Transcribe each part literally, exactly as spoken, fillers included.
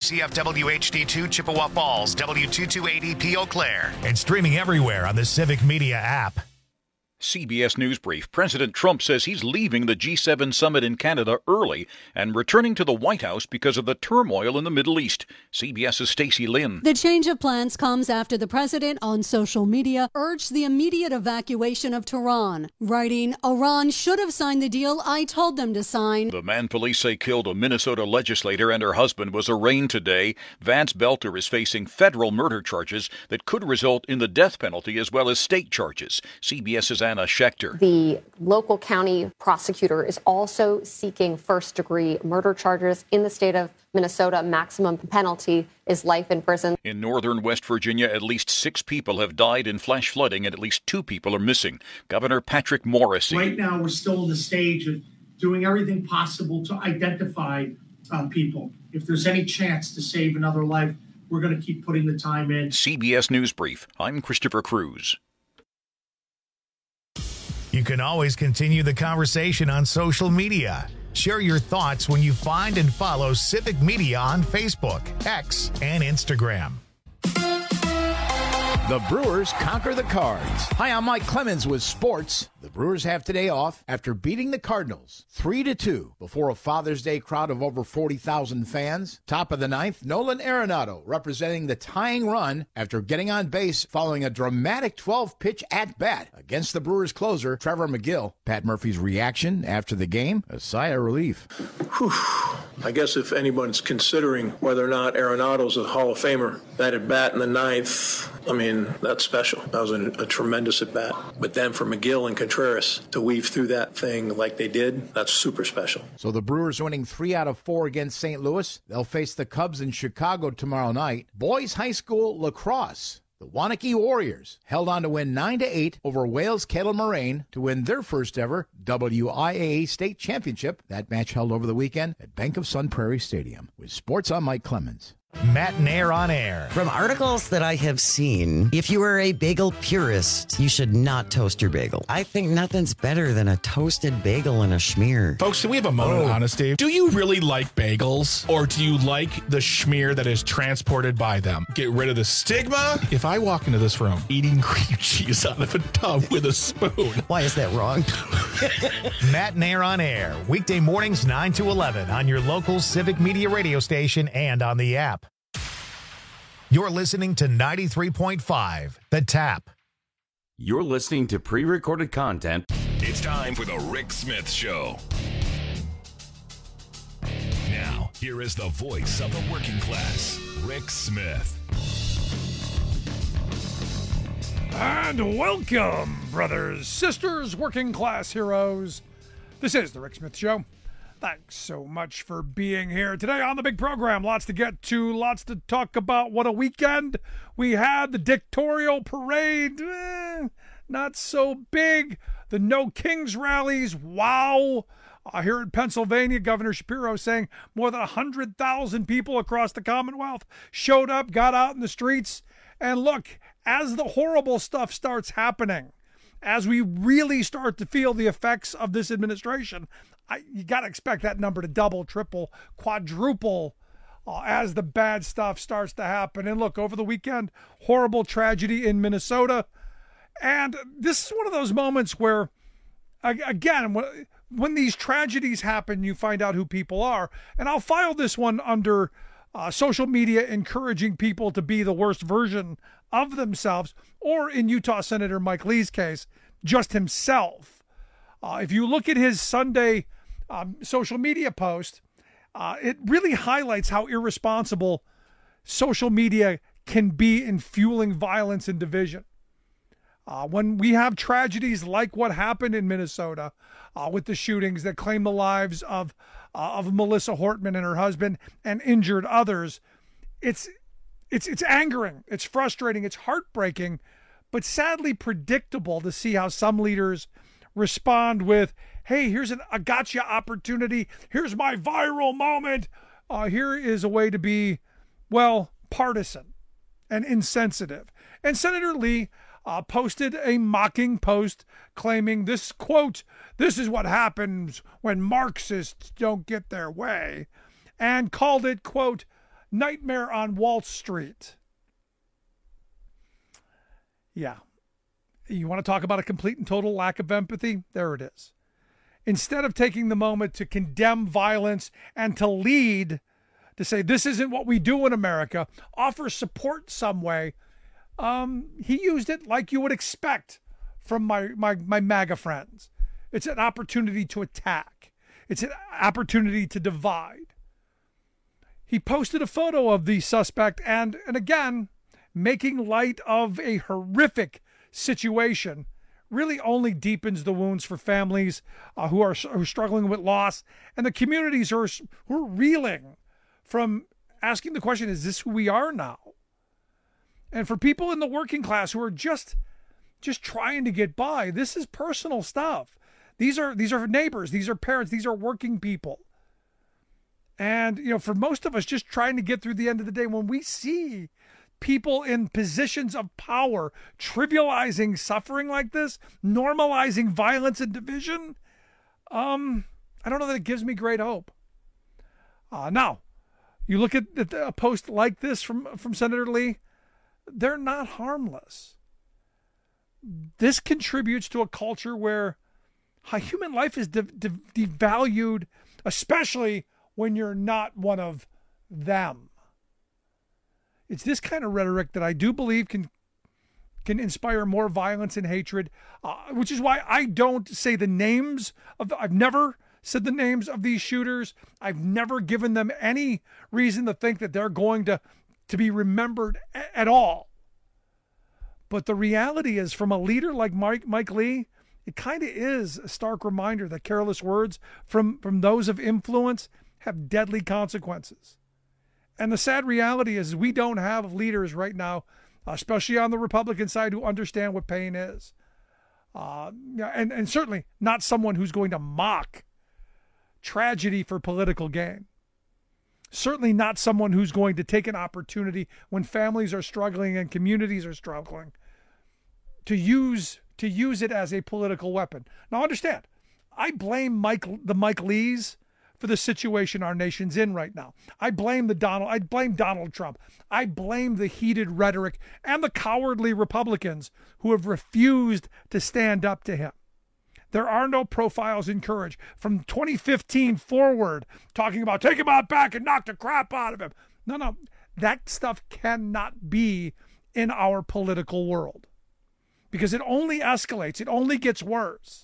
C F W H D two Chippewa Falls, W two two eight zero P Eau Claire. And streaming everywhere on the Civic Media app. C B S News Brief. President Trump says he's leaving the G seven summit in Canada early and returning to the White House because of the turmoil in the Middle East. CBS's Stacey Lynn. The change of plans comes after the president on social media urged the immediate evacuation of Tehran, writing, "Iran should have signed the deal I told them to sign." The man police say killed a Minnesota legislator and her husband was arraigned today. Vance Belter is facing federal murder charges that could result in the death penalty as well as state charges. CBS's Anna Schechter. The local county prosecutor is also seeking first-degree murder charges in the state of Minnesota. Maximum penalty is life in prison. In northern West Virginia, at least six people have died in flash flooding and at least two people are missing. Governor Patrick Morrisey. Right now, we're still in the stage of doing everything possible to identify uh, people. If there's any chance to save another life, we're going to keep putting the time in. C B S News Brief. I'm Christopher Cruz. You can always continue the conversation on social media. Share your thoughts when you find and follow Civic Media on Facebook, X, and Instagram. The Brewers conquer the Cards. Hi, I'm Mike Clemens with sports. The Brewers have today off after beating the Cardinals three to two before a Father's Day crowd of over forty thousand fans. Top of the ninth, Nolan Arenado representing the tying run after getting on base following a dramatic twelve-pitch at-bat against the Brewers closer, Trevor McGill. Pat Murphy's reaction after the game, a sigh of relief. Whew. I guess if anyone's considering whether or not Arenado's a Hall of Famer, that at-bat in the ninth, I mean, that's special. That was a, a tremendous at-bat. But then for McGill and Contreras to weave through that thing like they did, that's super special. So the Brewers winning three out of four against Saint Louis. They'll face the Cubs in Chicago tomorrow night. Boys High School lacrosse. The Wanakee Warriors held on to win nine to eight over Wales Kettle Moraine to win their first ever W I A A state championship. That match held over the weekend at Bank of Sun Prairie Stadium. With sports, I'm Mike Clemens. Matt and Air on Air. From articles that I have seen, if you are a bagel purist, you should not toast your bagel. I think nothing's better than a toasted bagel and a schmear. Folks, can we have a moment Oh. of honesty? Do you really like bagels, or do you like the schmear that is transported by them? Get rid of the stigma. If I walk into this room eating cream cheese out of a tub with a spoon. Why is that wrong? Matt and Air on Air. Weekday mornings nine to eleven on your local Civic Media radio station and on the app. You're listening to ninety-three point five, The Tap. You're listening to pre-recorded content. It's time for the Rick Smith Show. Now, here is the voice of the working class, Rick Smith. And welcome, brothers, sisters, working class heroes. This is the Rick Smith Show. Thanks so much for being here today on the big program. Lots to get to, lots to talk about. What a weekend we had. The dictatorial parade, eh, not so big. The No Kings rallies, wow. Uh, here in Pennsylvania, Governor Shapiro saying more than one hundred thousand people across the Commonwealth showed up, got out in the streets. And look, as the horrible stuff starts happening, as we really start to feel the effects of this administration, I, you got to expect that number to double, triple, quadruple uh, as the bad stuff starts to happen. And look, over the weekend, horrible tragedy in Minnesota. And this is one of those moments where, again, when, when these tragedies happen, you find out who people are. And I'll file this one under uh, social media encouraging people to be the worst version of themselves, or in Utah Senator Mike Lee's case, just himself. Uh, if you look at his Sunday um, social media post, uh, it really highlights how irresponsible social media can be in fueling violence and division. Uh, when we have tragedies like what happened in Minnesota uh, with the shootings that claimed the lives of uh, of Melissa Hortman and her husband and injured others, it's it's it's angering, it's frustrating, it's heartbreaking, but sadly predictable to see how some leaders respond with, hey, here's an, a gotcha opportunity. Here's my viral moment. Uh, here is a way to be, well, partisan and insensitive. And Senator Lee uh, posted a mocking post claiming this, quote, this is what happens when Marxists don't get their way, and called it, quote, Nightmare on Wall Street. Yeah. You want to talk about a complete and total lack of empathy? There it is. Instead of taking the moment to condemn violence and to lead, to say this isn't what we do in America, offer support some way, um, he used it like you would expect from my, my, my MAGA friends. It's an opportunity to attack. It's an opportunity to divide. He posted a photo of the suspect and, and again, making light of a horrific situation really only deepens the wounds for families uh, who, are, who are struggling with loss and the communities who are, who are reeling from asking the question, is this who we are now? And for people in the working class who are just just trying to get by, this is personal stuff. These are these are neighbors, these are parents, these are working people. And, you know, for most of us just trying to get through the end of the day, when we see people in positions of power trivializing suffering like this, normalizing violence and division, um, I don't know that it gives me great hope. Uh, now, you look at a post like this from, from Senator Lee, they're not harmless. This contributes to a culture where human life is de- de- devalued, especially when you're not one of them. It's this kind of rhetoric that I do believe can can inspire more violence and hatred, uh, which is why I don't say the names of the, I've never said the names of these shooters. I've never given them any reason to think that they're going to, to be remembered a- at all. But the reality is, from a leader like Mike, Mike Lee, it kind of is a stark reminder that careless words from, from those of influence have deadly consequences. And the sad reality is we don't have leaders right now, especially on the Republican side, who understand what pain is. Uh, and, and certainly not someone who's going to mock tragedy for political gain. Certainly not someone who's going to take an opportunity when families are struggling and communities are struggling to use to use it as a political weapon. Now understand, I blame Mike the Mike Lees for the situation our nation's in right now. I blame the Donald I blame Donald Trump. I blame the heated rhetoric and the cowardly Republicans who have refused to stand up to him. There are no profiles in courage from twenty fifteen forward talking about take him out back and knock the crap out of him. No, no, that stuff cannot be in our political world because it only escalates. It only gets worse.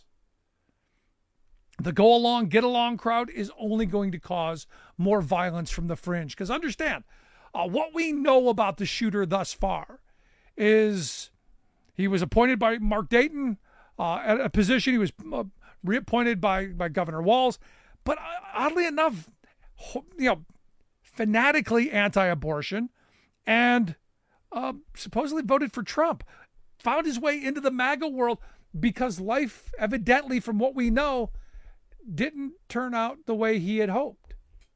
The go along, get along crowd is only going to cause more violence from the fringe. Because understand, uh, what we know about the shooter thus far is he was appointed by Mark Dayton uh, at a position. He was uh, reappointed by, by Governor Walz. But oddly enough, you know, fanatically anti-abortion and uh, supposedly voted for Trump. Found his way into the MAGA world because life, evidently, from what we know, didn't turn out the way he had hoped.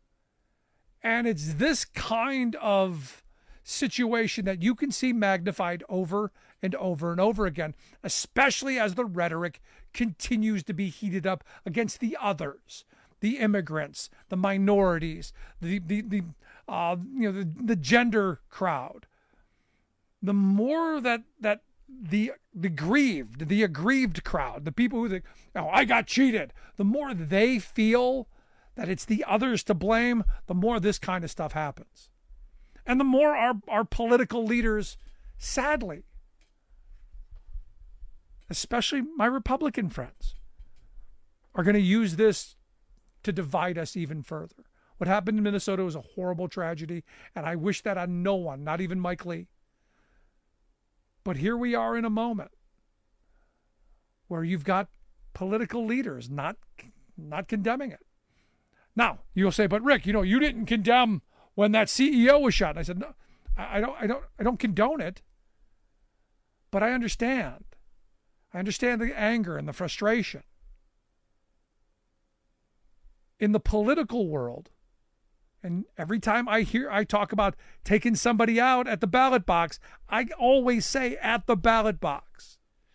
And it's this kind of situation that you can see magnified over and over and over again, especially as the rhetoric continues to be heated up against the others, the immigrants, the minorities, the the the uh, you know the, the gender crowd. The more that that the the grieved, the aggrieved crowd, the people who think, oh, I got cheated, the more they feel that it's the others to blame, the more this kind of stuff happens. And the more our, our political leaders, sadly, especially my Republican friends, are going to use this to divide us even further. What happened in Minnesota was a horrible tragedy, and I wish that on no one, not even Mike Lee. But here we are in a moment where you've got political leaders not not condemning it. Now, you'll say, but Rick, you know, you didn't condemn when that C E O was shot. And I said, no, I don't I don't I don't condone it. But I understand. I understand the anger and the frustration. In the political world, and every time I hear, I talk about taking somebody out at the ballot box, I always say at the ballot box.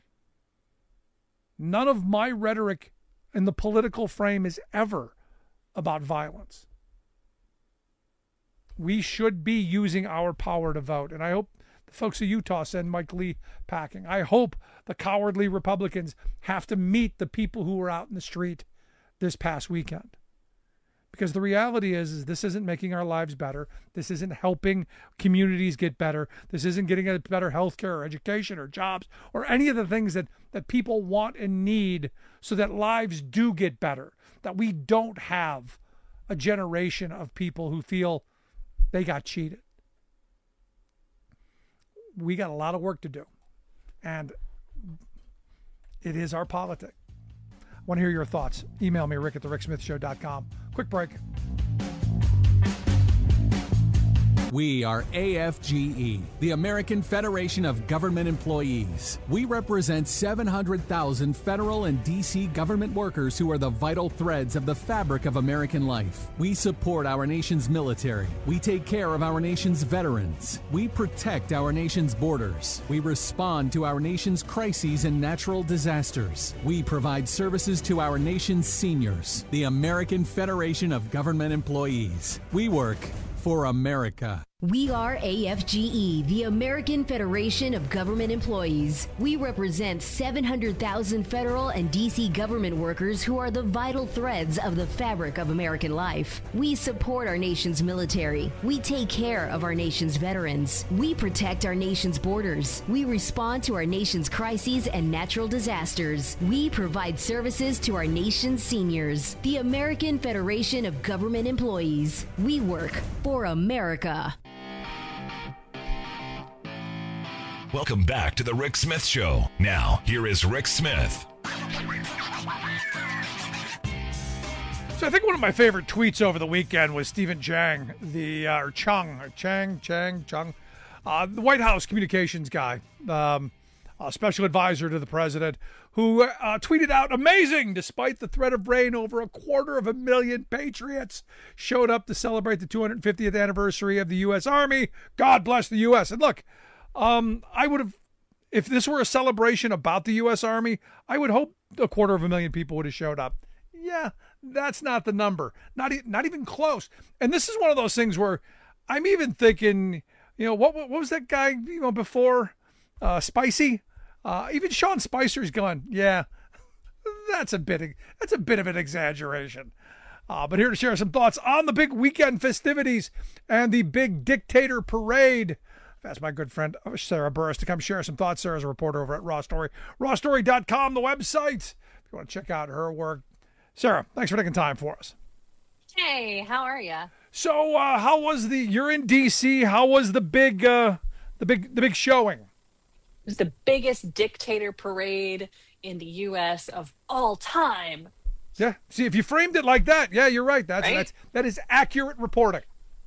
None of my rhetoric in the political frame is ever about violence. we should be using our power to vote. And I hope the folks of Utah send Mike Lee packing. I hope the cowardly Republicans have to meet the people who were out in the street this past weekend. Because the reality is, is this isn't making our lives better. This isn't helping communities get better. This isn't getting a better health care or education or jobs or any of the things that, that people want and need so that lives do get better, that we don't have a generation of people who feel they got cheated. We got a lot of work to do, and it is our politic. I want to hear your thoughts. Email me, rick at the rick smith show dot com. Quick break. We are A F G E, the American Federation of Government Employees. We represent seven hundred thousand federal and D C government workers who are the vital threads of the fabric of American life. We support our nation's military. We take care of our nation's veterans. We protect our nation's borders. We respond to our nation's crises and natural disasters. We provide services to our nation's seniors. The American Federation of Government Employees. We work for America. We are A F G E, the American Federation of Government Employees. We represent seven hundred thousand federal and D C government workers who are the vital threads of the fabric of American life. We support our nation's military. We take care of our nation's veterans. We protect our nation's borders. We respond to our nation's crises and natural disasters. We provide services to our nation's seniors. The American Federation of Government Employees. We work for America. Welcome back to the Rick Smith Show. Now, here is Rick Smith. So I think one of my favorite tweets over the weekend was Stephen Chang, the uh, or Chung, or Chang, Chang, Chung, uh, the White House communications guy, um, a special advisor to the president, who uh, tweeted out, "Amazing! Despite the threat of rain, over a quarter of a million patriots showed up to celebrate the two hundred fiftieth anniversary of the U S Army. God bless the U S" And look, um, I would have, if this were a celebration about the U S Army, I would hope a quarter of a million people would have showed up. Yeah, that's not the number. Not, e- not even close. And this is one of those things where I'm even thinking, you know, what what was that guy, you know, before uh, Spicy? Uh, even Sean Spicer's gone, yeah, that's a bit, that's a bit of an exaggeration. Uh, but here to share some thoughts on the big weekend festivities and the big dictator parade. I've asked my good friend Sarah Burris to come share some thoughts. Sarah's a reporter over at Raw Story, raw story dot com, the website, if you want to check out her work. Sarah, thanks for taking time for us. Hey, how are you? So, uh, how was the? You're in D C. How was the big, uh, the big, the big showing? It was the biggest dictator parade in the U S of all time. Yeah. See, if you framed it like that, yeah, you're right. That's Right? that's that is accurate reporting.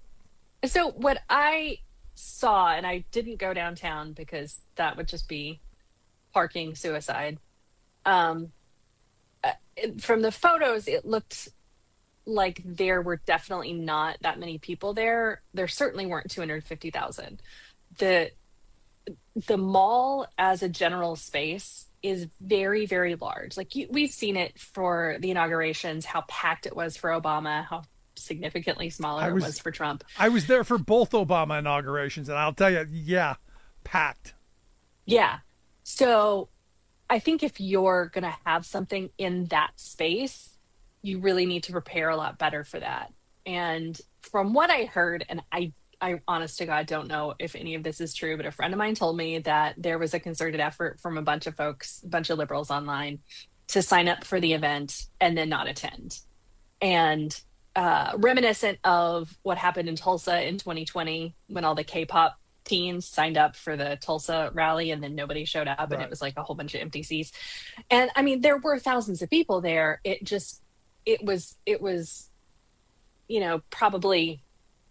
So what I saw, and I didn't go downtown because that would just be parking suicide. Um, uh, it- from the photos, it looked like there were definitely not that many people there. There certainly weren't two hundred fifty thousand. The the mall as a general space is very, very large. Like you, we've seen it for the inaugurations, how packed it was for Obama, how significantly smaller I was- it was for Trump. I was there for both Obama inaugurations, and I'll tell you, yeah, packed. Yeah. So I think if you're going to have something in that space, you really need to prepare a lot better for that. And from what I heard, and I, I honest to God don't know if any of this is true, but a friend of mine told me that there was a concerted effort from a bunch of folks, a bunch of liberals online, to sign up for the event and then not attend. And uh, reminiscent of what happened in Tulsa in twenty twenty when all the K-pop teens signed up for the Tulsa rally and then nobody showed up and Right. it was like a whole bunch of empty seats. And I mean, there were thousands of people there. It just, it was, it was, you know, probably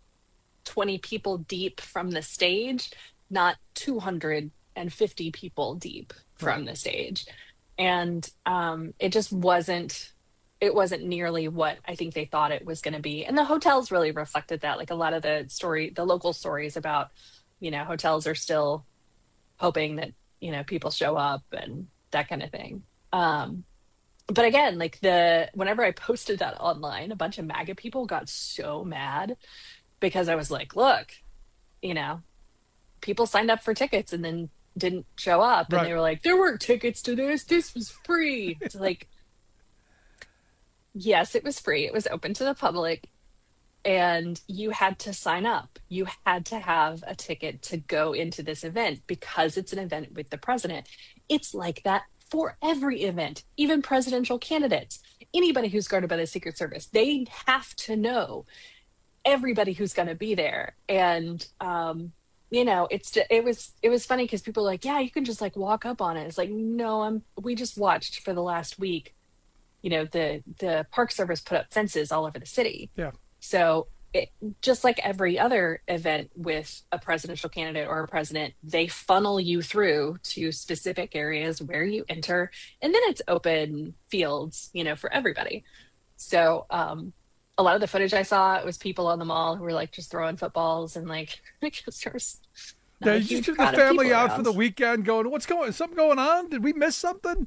twenty people deep from the stage, not two hundred fifty people deep from Right. the stage. And um, it just wasn't, it wasn't nearly what I think they thought it was going to be. And the hotels really reflected that. Like a lot of the story, the local stories about, you know, hotels are still hoping that, you know, people show up and that kind of thing. Um, but again, like the, whenever I posted that online, a bunch of MAGA people got so mad because I was like, look, you know, people signed up for tickets and then didn't show up. Right. And they were like, there weren't tickets to this. This was free. It's like, yes, it was free. It was open to the public. And you had to sign up. You had to have a ticket to go into this event because it's an event with the president. It's like that for every event, even presidential candidates, anybody who's guarded by the Secret Service. They have to know everybody who's going to be there. And, um, you know, it's it was it was funny because people were like, yeah, you can just like walk up on it. It's like, no, I'm we just watched for the last week, you know, the the Park Service put up fences all over the city. Yeah. So it, just like every other event with a presidential candidate or a president, they funnel you through to specific areas where you enter, and then it's open fields, you know, for everybody. So um, a lot of the footage I saw, it was people on the mall who were like just throwing footballs and like, because there's yeah, you just took the family out for the weekend going, what's going, something going on? Did we miss something?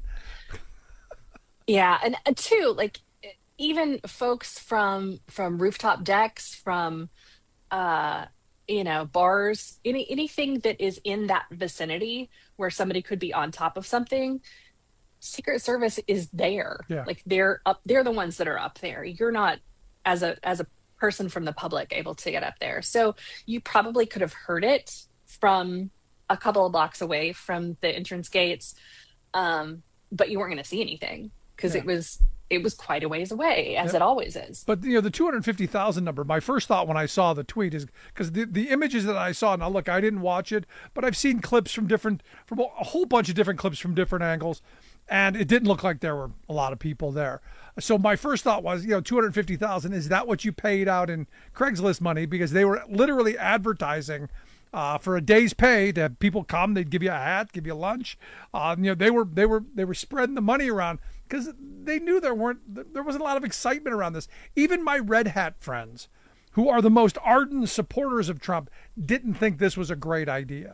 Yeah. And, and two, like, even folks from from rooftop decks, from uh, you know, bars, any anything that is in that vicinity where somebody could be on top of something, Secret Service is there. Yeah. Like they're up, they're the ones that are up there. You're not, as a as a person from the public, able to get up there. So you probably could have heard it from a couple of blocks away from the entrance gates, um, but you weren't going to see anything because Yeah. it was. It was quite a ways away, as Yep. it always is. But, you know, the two hundred fifty thousand number, my first thought when I saw the tweet is because the, the images that I saw, now look, I didn't watch it, but I've seen clips from different, from a whole bunch of different clips from different angles, and it didn't look like there were a lot of people there. So my first thought was, you know, two hundred fifty thousand, is that what you paid out in Craigslist money? Because they were literally advertising Uh, for a day's pay to have people come. They'd give you a hat, give you lunch. Uh, you know, they were they were they were spreading the money around because they knew there weren't there wasn't a lot of excitement around this. Even my red hat friends, who are the most ardent supporters of Trump, didn't think this was a great idea.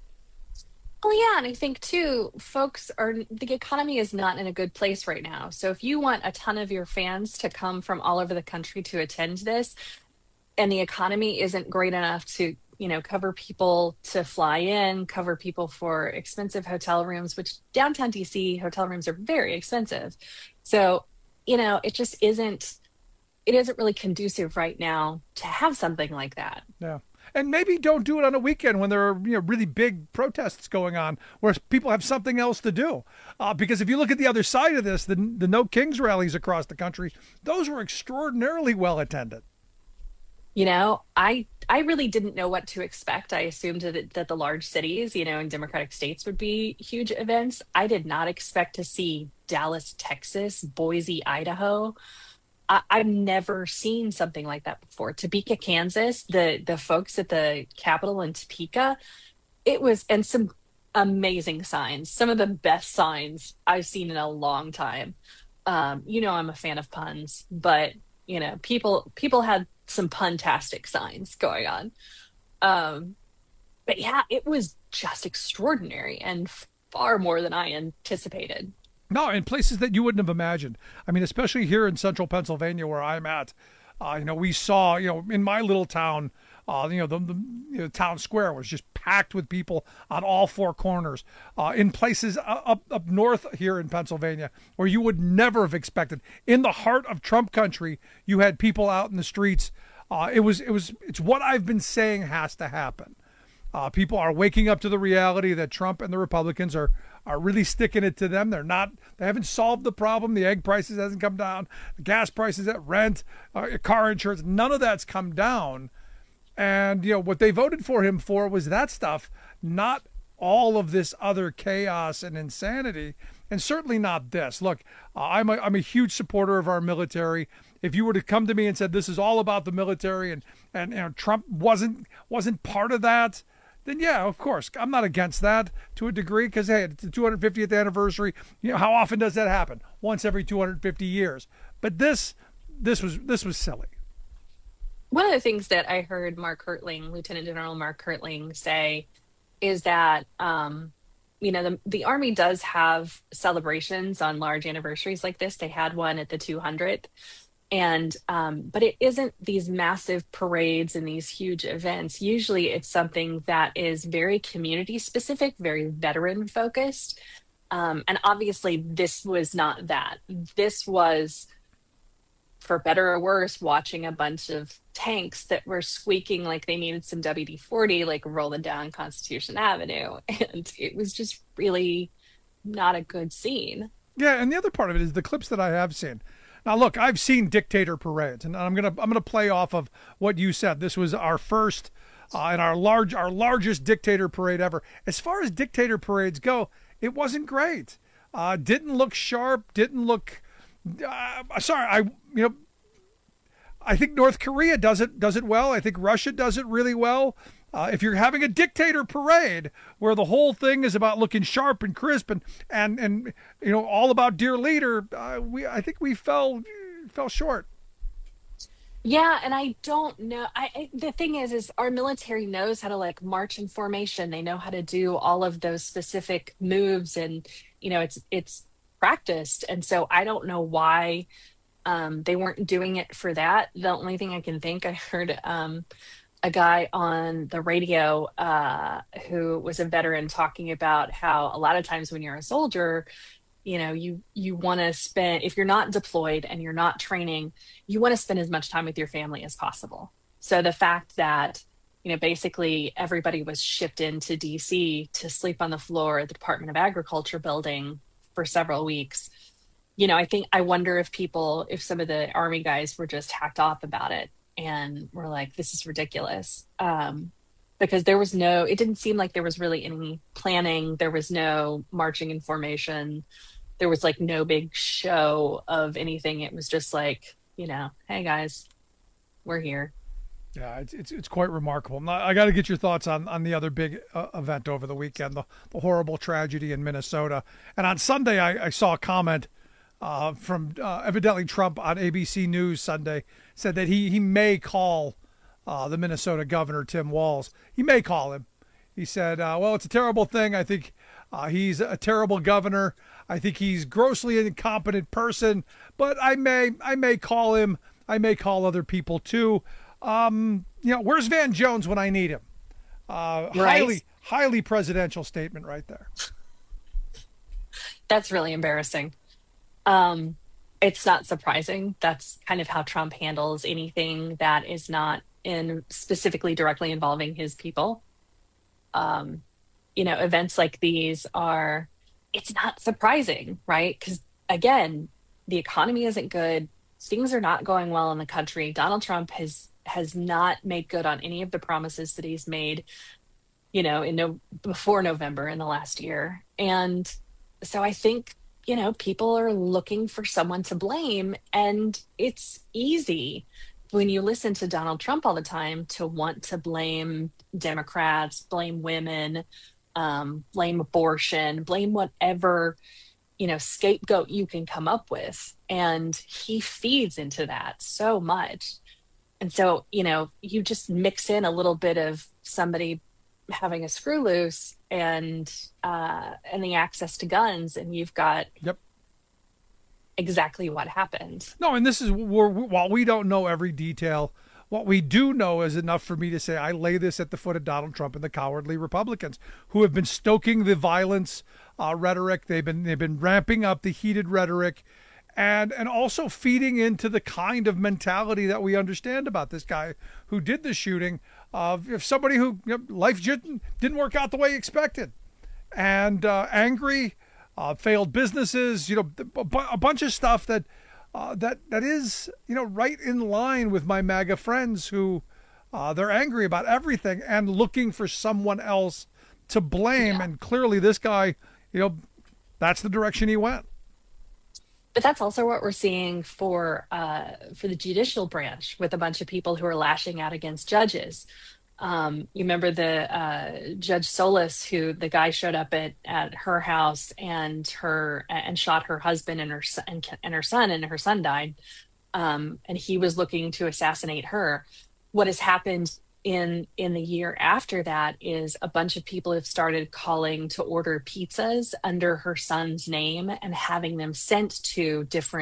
Well, yeah, and I think too, folks are the economy is not in a good place right now. So if you want a ton of your fans to come from all over the country to attend this, and the economy isn't great enough to, you know, cover people to fly in, cover people for expensive hotel rooms, which downtown D C hotel rooms are very expensive. So, you know, it just isn't, it isn't really conducive right now to have something like that. Yeah. And maybe don't do it on a weekend when there are, you know, really big protests going on where people have something else to do. Uh, because if you look at the other side of this, the, the No Kings rallies across the country, those were extraordinarily well attended. You know, I I really didn't know what to expect. I assumed that, that the large cities, you know, in Democratic states would be huge events. I did not expect to see Dallas, Texas, Boise, Idaho. I, I've never seen something like that before. Topeka, Kansas, the the folks at the Capitol in Topeka, it was, and some amazing signs, some of the best signs I've seen in a long time. Um, you know, I'm a fan of puns, but, you know, people people had some puntastic signs going on. Um, but yeah, it was just extraordinary and far more than I anticipated. No, in places that you wouldn't have imagined. I mean, especially here in central Pennsylvania where I'm at, uh, you know, we saw, you know, in my little town, uh, you know, the, the you know, town square was just packed with people on all four corners. Uh, in places up up north here in Pennsylvania where you would never have expected, in the heart of Trump country, you had people out in the streets. Uh, it was it was it's what I've been saying has to happen. Uh, people are waking up to the reality that Trump and the Republicans are are really sticking it to them. They're not. They haven't solved the problem. The egg prices hasn't come down. The gas prices, at rent, uh, car insurance, none of that's come down. And, you know, what they voted for him for was that stuff, not all of this other chaos and insanity, and certainly not this. Look, uh, I'm, a, I'm a huge supporter of our military. If you were to come to me and said this is all about the military and, and you know, Trump wasn't wasn't part of that, then yeah, of course, I'm not against that to a degree because, hey, it's the two hundred fiftieth anniversary. You know, how often does that happen? Once every two hundred fifty years. But this this was this was silly. One of the things that I heard Mark Hertling, Lieutenant General Mark Hertling, say is that, um, you know, the, the Army does have celebrations on large anniversaries like this. They had one at the two hundredth. And, um, but it isn't these massive parades and these huge events. Usually it's something that is very community specific, very veteran focused. Um, and obviously this was not that. This was, for better or worse, watching a bunch of tanks that were squeaking like they needed some W D forty, like rolling down Constitution Avenue. And it was just really not a good scene. Yeah, and the other part of it is the clips that I have seen. Now, look, I've seen dictator parades, and I'm gonna I'm gonna play off of what you said. This was our first uh, and our large our largest dictator parade ever. As far as dictator parades go, it wasn't great. Uh, didn't look sharp. Didn't look. Uh, sorry, I you know. I think North Korea does it does it well. I think Russia does it really well. Uh, if you're having a dictator parade where the whole thing is about looking sharp and crisp and and, and you know all about dear leader, uh, we I think we fell fell short. Yeah, and I don't know. I, I the thing is, is our military knows how to like march in formation. They know how to do all of those specific moves, and you know it's it's practiced. And so I don't know why um, they weren't doing it for that. The only thing I can think, I heard. Um, a guy on the radio uh, who was a veteran talking about how a lot of times when you're a soldier, you know, you, you want to spend, if you're not deployed and you're not training, you want to spend as much time with your family as possible. So the fact that, you know, basically everybody was shipped into D C to sleep on the floor at the Department of Agriculture building for several weeks, you know, I think, I wonder if people, if some of the Army guys were just hacked off about it. And we're like, this is ridiculous. Um, because there was no, it didn't seem like there was really any planning. There was no marching in formation. There was like no big show of anything. It was just like, you know, hey guys, we're here. Yeah, it's it's, it's quite remarkable. Now, I got to get your thoughts on, on the other big uh, event over the weekend, the, the horrible tragedy in Minnesota. And on Sunday, I, I saw a comment Uh, from uh, evidently Trump on A B C News Sunday, said that he he may call uh, the Minnesota governor, Tim Walz. He may call him. He said, uh, well, it's a terrible thing. I think uh, he's a terrible governor. I think he's grossly incompetent person, but I may I may call him. I may call other people too. Um, you know, where's Van Jones when I need him? Uh, right. Highly, highly presidential statement right there. That's really embarrassing. Um, it's not surprising. That's kind of how Trump handles anything that is not in specifically directly involving his people. Um, you know, events like these are, it's not surprising, right? Because again, the economy isn't good. Things are not going well in the country. Donald Trump has, has not made good on any of the promises that he's made, you know, in no, before November in the last year. And so I think, you know, people are looking for someone to blame, and it's easy when you listen to Donald Trump all the time to want to blame Democrats, blame women, um, blame abortion, blame whatever, you know, scapegoat you can come up with. And he feeds into that so much. And so, you know, you just mix in a little bit of somebody having a screw loose and uh and the access to guns, and you've got yep exactly what happened. No, and this is where, while we don't know every detail, what we do know is enough for me to say I lay this at the foot of Donald Trump and the cowardly Republicans who have been stoking the violence uh, rhetoric. They've been they've been ramping up the heated rhetoric, and and also feeding into the kind of mentality that we understand about this guy who did the shooting. Of if somebody who you know, life didn't didn't work out the way expected, and uh, angry, uh, failed businesses, you know, a bunch of stuff that uh, that that is you know right in line with my MAGA friends who uh, they're angry about everything and looking for someone else to blame. Yeah. And clearly, this guy, you know, that's the direction he went. But that's also what we're seeing for uh, for the judicial branch with a bunch of people who are lashing out against judges. Um, you remember the uh, Judge Solis, who the guy showed up at, at her house and her and shot her husband and her son, and, and her son, and her son died. Um, and he was looking to assassinate her. What has happened in in the year after that is a bunch of people have started calling to order pizzas under her son's name and having them sent to different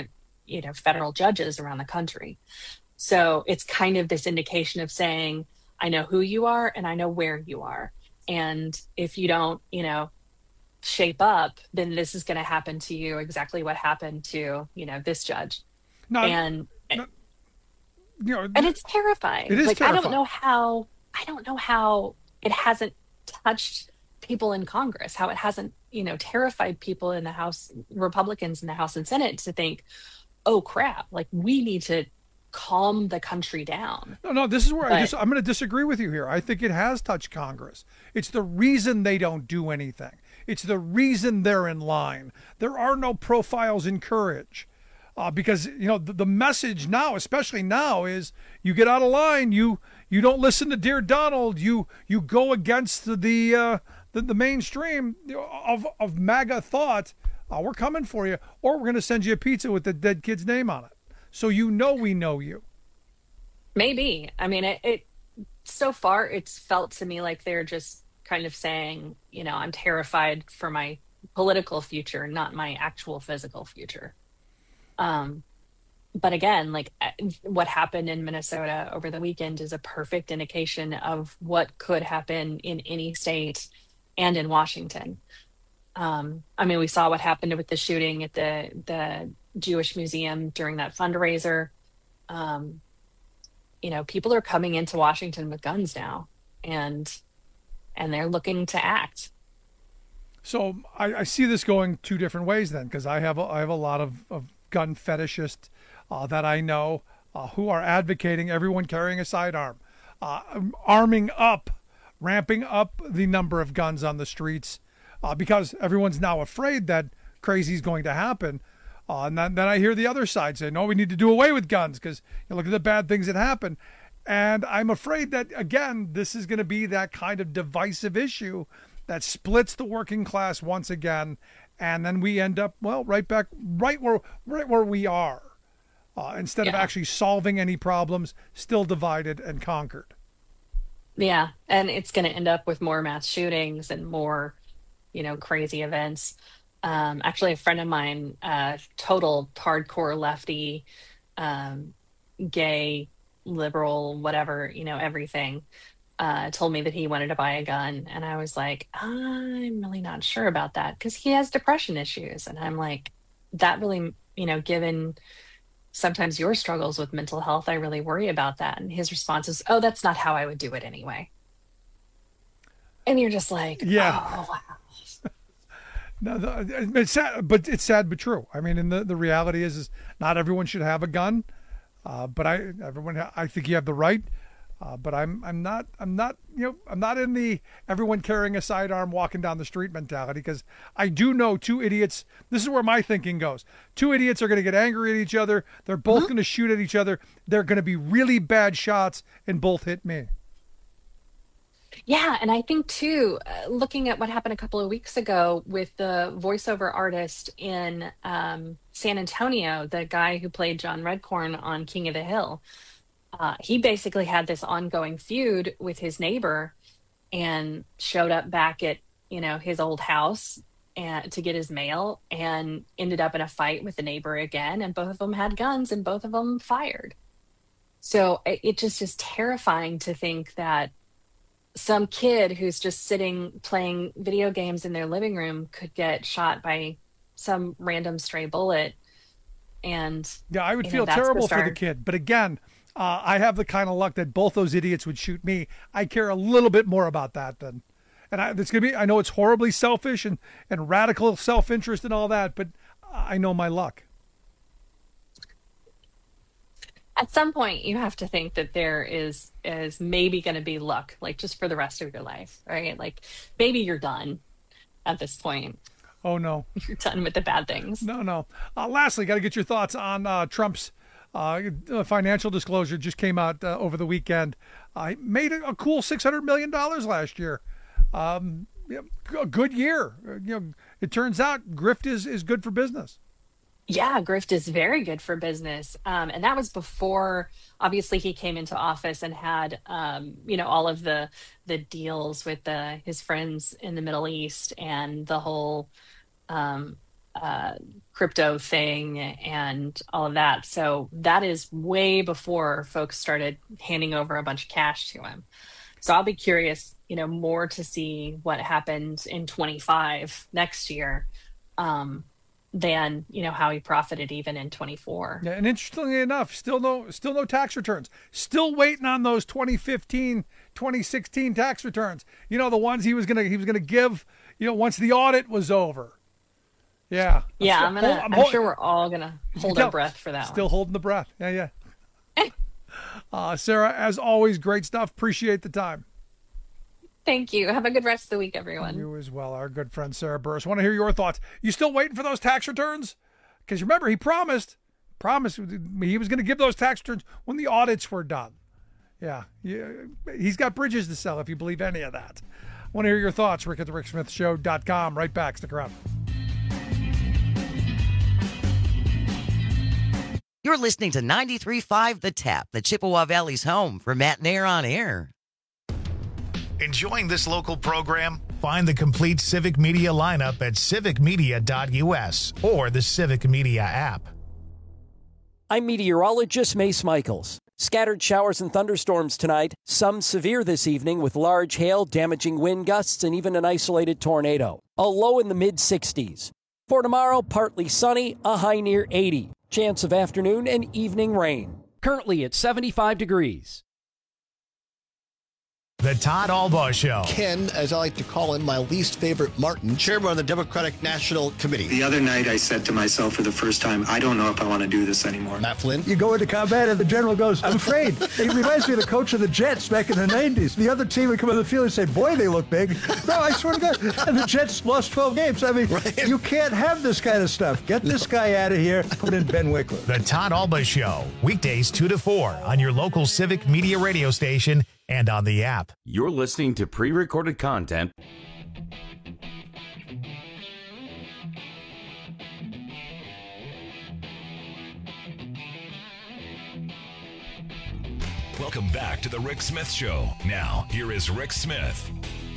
you know, federal judges around the country. So it's kind of this indication of saying, I know who you are and I know where you are. And if you don't, you know, shape up, then this is going to happen to you exactly what happened to, you know, this judge. No, and no, you know, and it's terrifying. It is like terrifying. I don't know how I don't know how it hasn't touched people in Congress, how it hasn't, you know, terrified people in the House, Republicans in the House and Senate to think, oh crap, like we need to calm the country down. No, no, this is where But- I just, I'm going to disagree with you here. I think it has touched Congress. It's the reason they don't do anything. It's the reason they're in line. There are no profiles in courage. Uh, because, you know, the, the message now, especially now, is you get out of line, you you don't listen to Dear Donald, you you go against the the, uh, the, the mainstream of, of MAGA thought, uh, we're coming for you, or we're going to send you a pizza with the dead kid's name on it. So you know we know you. Maybe. I mean, it, it so far it's felt to me like they're just kind of saying, you know, I'm terrified for my political future, not my actual physical future. Um, but again, like uh, what happened in Minnesota over the weekend is a perfect indication of what could happen in any state and in Washington. Um, I mean, we saw what happened with the shooting at the the Jewish Museum during that fundraiser. Um, you know, people are coming into Washington with guns now, and and they're looking to act. So I, I see this going two different ways then, because I have a, I have a lot of, of gun fetishists uh, that I know uh, who are advocating everyone carrying a sidearm, uh, arming up, ramping up the number of guns on the streets, uh, because everyone's now afraid that crazy is going to happen. Uh, and then, then I hear the other side say, no, we need to do away with guns because you look at the bad things that happen. And I'm afraid that, again, this is going to be that kind of divisive issue that splits the working class once again. And then we end up, well, right back, right where, right where we are, uh, instead of Yeah. actually solving any problems, still divided and conquered. Yeah, and it's going to end up with more mass shootings and more, you know, crazy events. Um, actually, a friend of mine, uh, total hardcore lefty, um, gay, liberal, whatever, you know, everything, uh, told me that he wanted to buy a gun. And I was like, I'm really not sure about that because he has depression issues. And I'm like, that really, you know, given sometimes your struggles with mental health, I really worry about that. And his response is, oh, that's not how I would do it anyway. And you're just like, Yeah. oh, wow. No, the, it's sad, but it's sad but true. I mean, and the, the reality is, is not everyone should have a gun, uh, but I everyone ha- I think you have the right. Uh, but I'm I'm not I'm not you know I'm not in the everyone carrying a sidearm walking down the street mentality, because I do know two idiots. This is where my thinking goes. Two idiots are going to get angry at each other. They're both Mm-hmm. going to shoot at each other. They're going to be really bad shots, and both hit me. Yeah, and I think too, uh, looking at what happened a couple of weeks ago with the voiceover artist in um, San Antonio, the guy who played John Redcorn on King of the Hill, uh, he basically had this ongoing feud with his neighbor and showed up back at, you know, his old house and to get his mail and ended up in a fight with the neighbor again. And both of them had guns and both of them fired. So it, it just is terrifying to think that some kid who's just sitting playing video games in their living room could get shot by some random stray bullet. And Yeah, I would you know, feel that's the terrible for the start. kid. But again, uh, I have the kind of luck that both those idiots would shoot me. I care a little bit more about that than, and I, it's gonna be. I know it's horribly selfish and and radical self-interest and all that, but I know my luck. At some point, you have to think that there is is maybe going to be luck, like just for the rest of your life, right? Like maybe you're done at this point. Oh no, You're done with the bad things. no, no. Uh, lastly, got to get your thoughts on uh, Trump's uh, financial disclosure. Just came out uh, over the weekend. I uh, made a, a cool six hundred million dollars last year. Um, yeah, a good year. Uh, you know, it turns out grift is is good for business. Yeah, grift is very good for business. Um, and that was before, obviously, he came into office and had, um, you know, all of the the deals with the, his friends in the Middle East and the whole um, uh, crypto thing and all of that. So that is way before folks started handing over a bunch of cash to him. So I'll be curious, you know, more to see what happened in twenty-five next year um, than, you know, how he profited even in twenty-four. Yeah, and interestingly enough, still no still no tax returns. Still waiting on those twenty fifteen, twenty sixteen tax returns. You know, the ones he was gonna he was gonna give, you know, once the audit was over. Yeah. Yeah, I'm, I'm gonna. I'm, I'm sure we're all gonna hold our breath for that. Still one. holding the breath. Yeah, yeah. uh, Sarah, as always, great stuff. Appreciate the time. Thank you. Have a good rest of the week, everyone. You as well, our good friend Sarah Burris. Want to hear your thoughts? You still waiting for those tax returns? Because remember, he promised, promised he was going to give those tax returns when the audits were done. Yeah, yeah, he's got bridges to sell if you believe any of that. Want to hear your thoughts? Rick at the Rick Smith Show dot com. Right back. Stick around. You're listening to ninety-three point five The Tap, the Chippewa Valley's home for Matt Nair on air. Enjoying this local program? Find the complete Civic Media lineup at civic media dot u s or the Civic Media app. I'm meteorologist Mace Michaels. Scattered showers and thunderstorms tonight, some severe this evening with large hail, damaging wind gusts, and even an isolated tornado. A low in the mid sixties. For tomorrow, partly sunny, a high near eighty. Chance of afternoon and evening rain. Currently at seventy-five degrees. The Todd Albaugh Show. Ken, as I like to call him, my least favorite Martin, chairman of the Democratic National Committee. The other night I said to myself for the first time, I don't know if I want to do this anymore. Matt Flynn. You go into combat and the general goes, I'm afraid. It reminds me of the coach of the Jets back in the nineties. The other team would come on the field and say, boy, they look big. No, I swear to God. And the Jets lost twelve games. I mean, right. You can't have this kind of stuff. Get no. this guy out of here. Put in Ben Wickler. The Todd Albaugh Show. Weekdays two to four on your local Civic Media radio station and on the app. You're listening to pre-recorded content. Welcome back to the Rick Smith Show. Now, here is Rick Smith.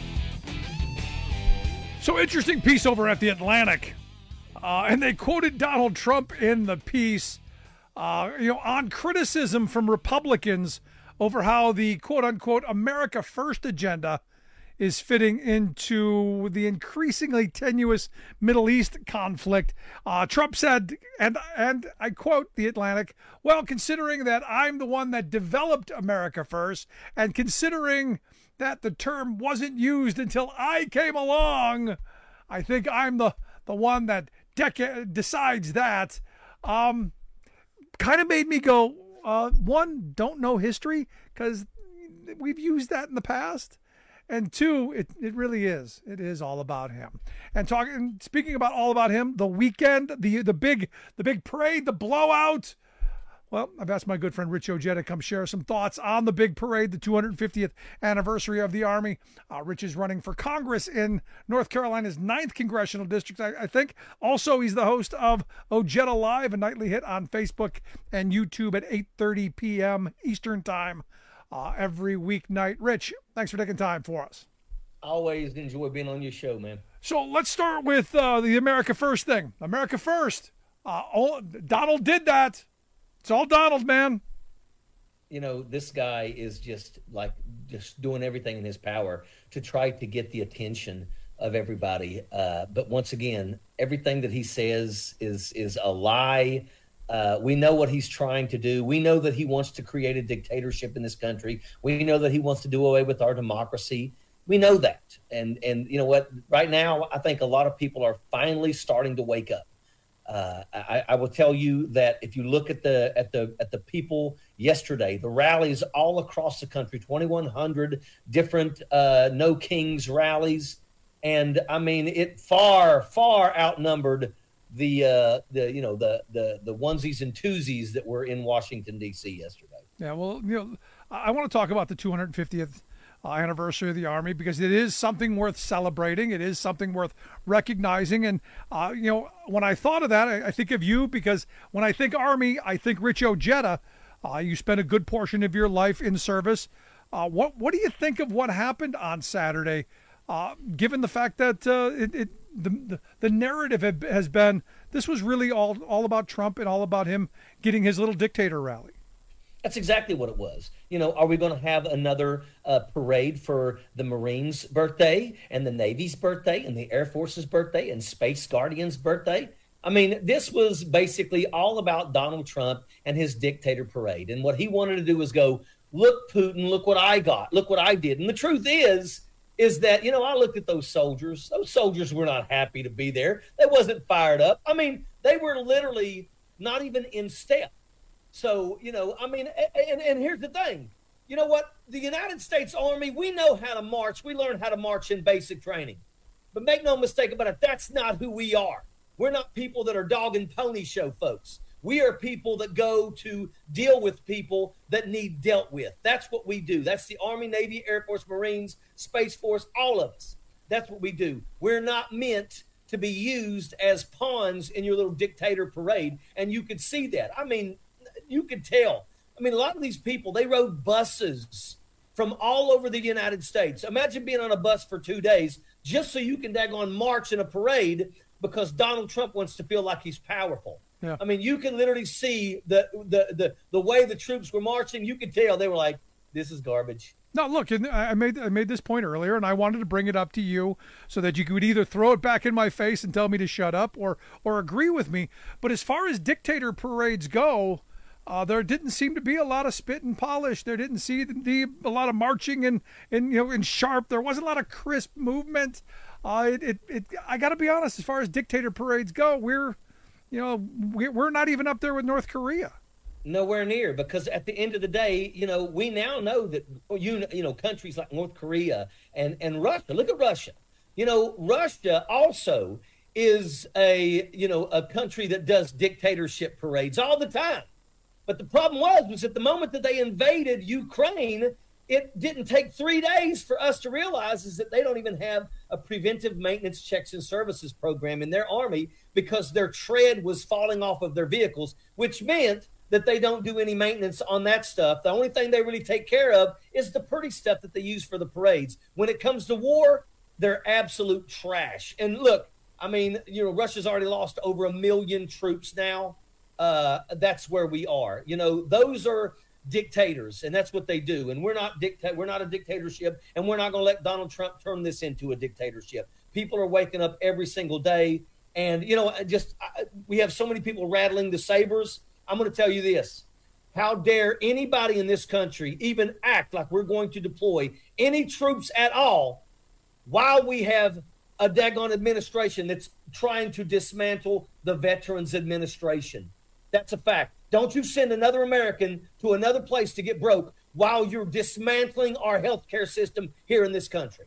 So interesting piece over at The Atlantic. Uh, and they quoted Donald Trump in the piece, uh, you know, on criticism from Republicans over how the quote-unquote America First agenda is fitting into the increasingly tenuous Middle East conflict. Uh, Trump said, and and I quote The Atlantic, well, considering that I'm the one that developed America First, and considering that the term wasn't used until I came along, I think I'm the, the one that deca- decides that. Um, kind of made me go, Uh, one, don't know history because we've used that in the past. And two, it, it really is. It is all about him. And talking, speaking about all about him, the weekend, the the big the big parade, the blowout. Well, I've asked my good friend Rich Ojeda to come share some thoughts on the big parade, the two hundred fiftieth anniversary of the Army. Uh, Rich is running for Congress in North Carolina's ninth Congressional District, I, I think. Also, he's the host of Ojeda Live, a nightly hit on Facebook and YouTube at eight thirty p.m. Eastern Time uh, every weeknight. Rich, thanks for taking time for us. Always enjoy being on your show, man. So let's start with uh, the America First thing. America First. Uh, all, Donald did that. It's all Donald, man. You know, this guy is just like just doing everything in his power to try to get the attention of everybody. Uh, but once again, everything that he says is is a lie. Uh, we know what he's trying to do. We know that he wants to create a dictatorship in this country. We know that he wants to do away with our democracy. We know that. And, and you know what? Right now, I think a lot of people are finally starting to wake up. Uh, I, I will tell you that if you look at the at the at the people yesterday, the rallies all across the country, twenty-one hundred different uh, No Kings rallies, and I mean it far far outnumbered the uh, the you know the the the onesies and twosies that were in Washington D C yesterday. Yeah, well, you know, I want to talk about the two hundred fiftieth Uh, anniversary of the Army because it is something worth celebrating. It is something worth recognizing. And, uh, you know, when I thought of that, I, I think of you because when I think Army, I think Rich Ojeda. Uh, you spent a good portion of your life in service. Uh, what what do you think of what happened on Saturday, uh, given the fact that uh, it, it the, the the narrative has been this was really all all about Trump and all about him getting his little dictator rally. That's exactly what it was. You know, are we going to have another uh, parade for the Marines' birthday and the Navy's birthday and the Air Force's birthday and Space Guardian's birthday? I mean, this was basically all about Donald Trump and his dictator parade. And what he wanted to do was go, look, Putin, look what I got. Look what I did. And the truth is, is that, you know, I looked at those soldiers. Those soldiers were not happy to be there. They wasn't fired up. I mean, they were literally not even in step. So, you know, I mean, and, and here's the thing. You know what? The United States Army, we know how to march. We learned how to march in basic training. But make no mistake about it, that's not who we are. We're not people that are dog and pony show folks. We are people that go to deal with people that need dealt with. That's what we do. That's the Army, Navy, Air Force, Marines, Space Force, all of us. That's what we do. We're not meant to be used as pawns in your little dictator parade. And you could see that. I mean, you could tell. I mean, a lot of these people, they rode buses from all over the United States. Imagine being on a bus for two days just so you can daggone march in a parade because Donald Trump wants to feel like he's powerful. Yeah. I mean, you can literally see the, the the the way the troops were marching. You could tell they were like, this is garbage. No, look, I made I made this point earlier, and I wanted to bring it up to you so that you could either throw it back in my face and tell me to shut up or or agree with me. But as far as dictator parades go, Uh, there didn't seem to be a lot of spit and polish. There didn't seem to be a lot of marching and, and you know, in sharp. There wasn't a lot of crisp movement. Uh, it, it, it, I got to be honest, as far as dictator parades go, we're, you know, we're not even up there with North Korea. Nowhere near, because at the end of the day, you know, we now know that, you, you know, countries like North Korea and, and Russia, look at Russia. You know, Russia also is a, you know, a country that does dictatorship parades all the time. But the problem was, was at the moment that they invaded Ukraine, it didn't take three days for us to realize is that they don't even have a preventive maintenance checks and services program in their army because their tread was falling off of their vehicles, which meant that they don't do any maintenance on that stuff. The only thing they really take care of is the pretty stuff that they use for the parades. When it comes to war, they're absolute trash. And look, I mean, you know, Russia's already lost over a million troops now. Uh, that's where we are. You know, those are dictators, and that's what they do. And we're not dicta- We're not a dictatorship, and we're not going to let Donald Trump turn this into a dictatorship. People are waking up every single day, and you know, just I, we have so many people rattling the sabers. I'm going to tell you this: how dare anybody in this country even act like we're going to deploy any troops at all while we have a daggone administration that's trying to dismantle the Veterans Administration? That's a fact. Don't you send another American to another place to get broke while you're dismantling our healthcare system here in this country.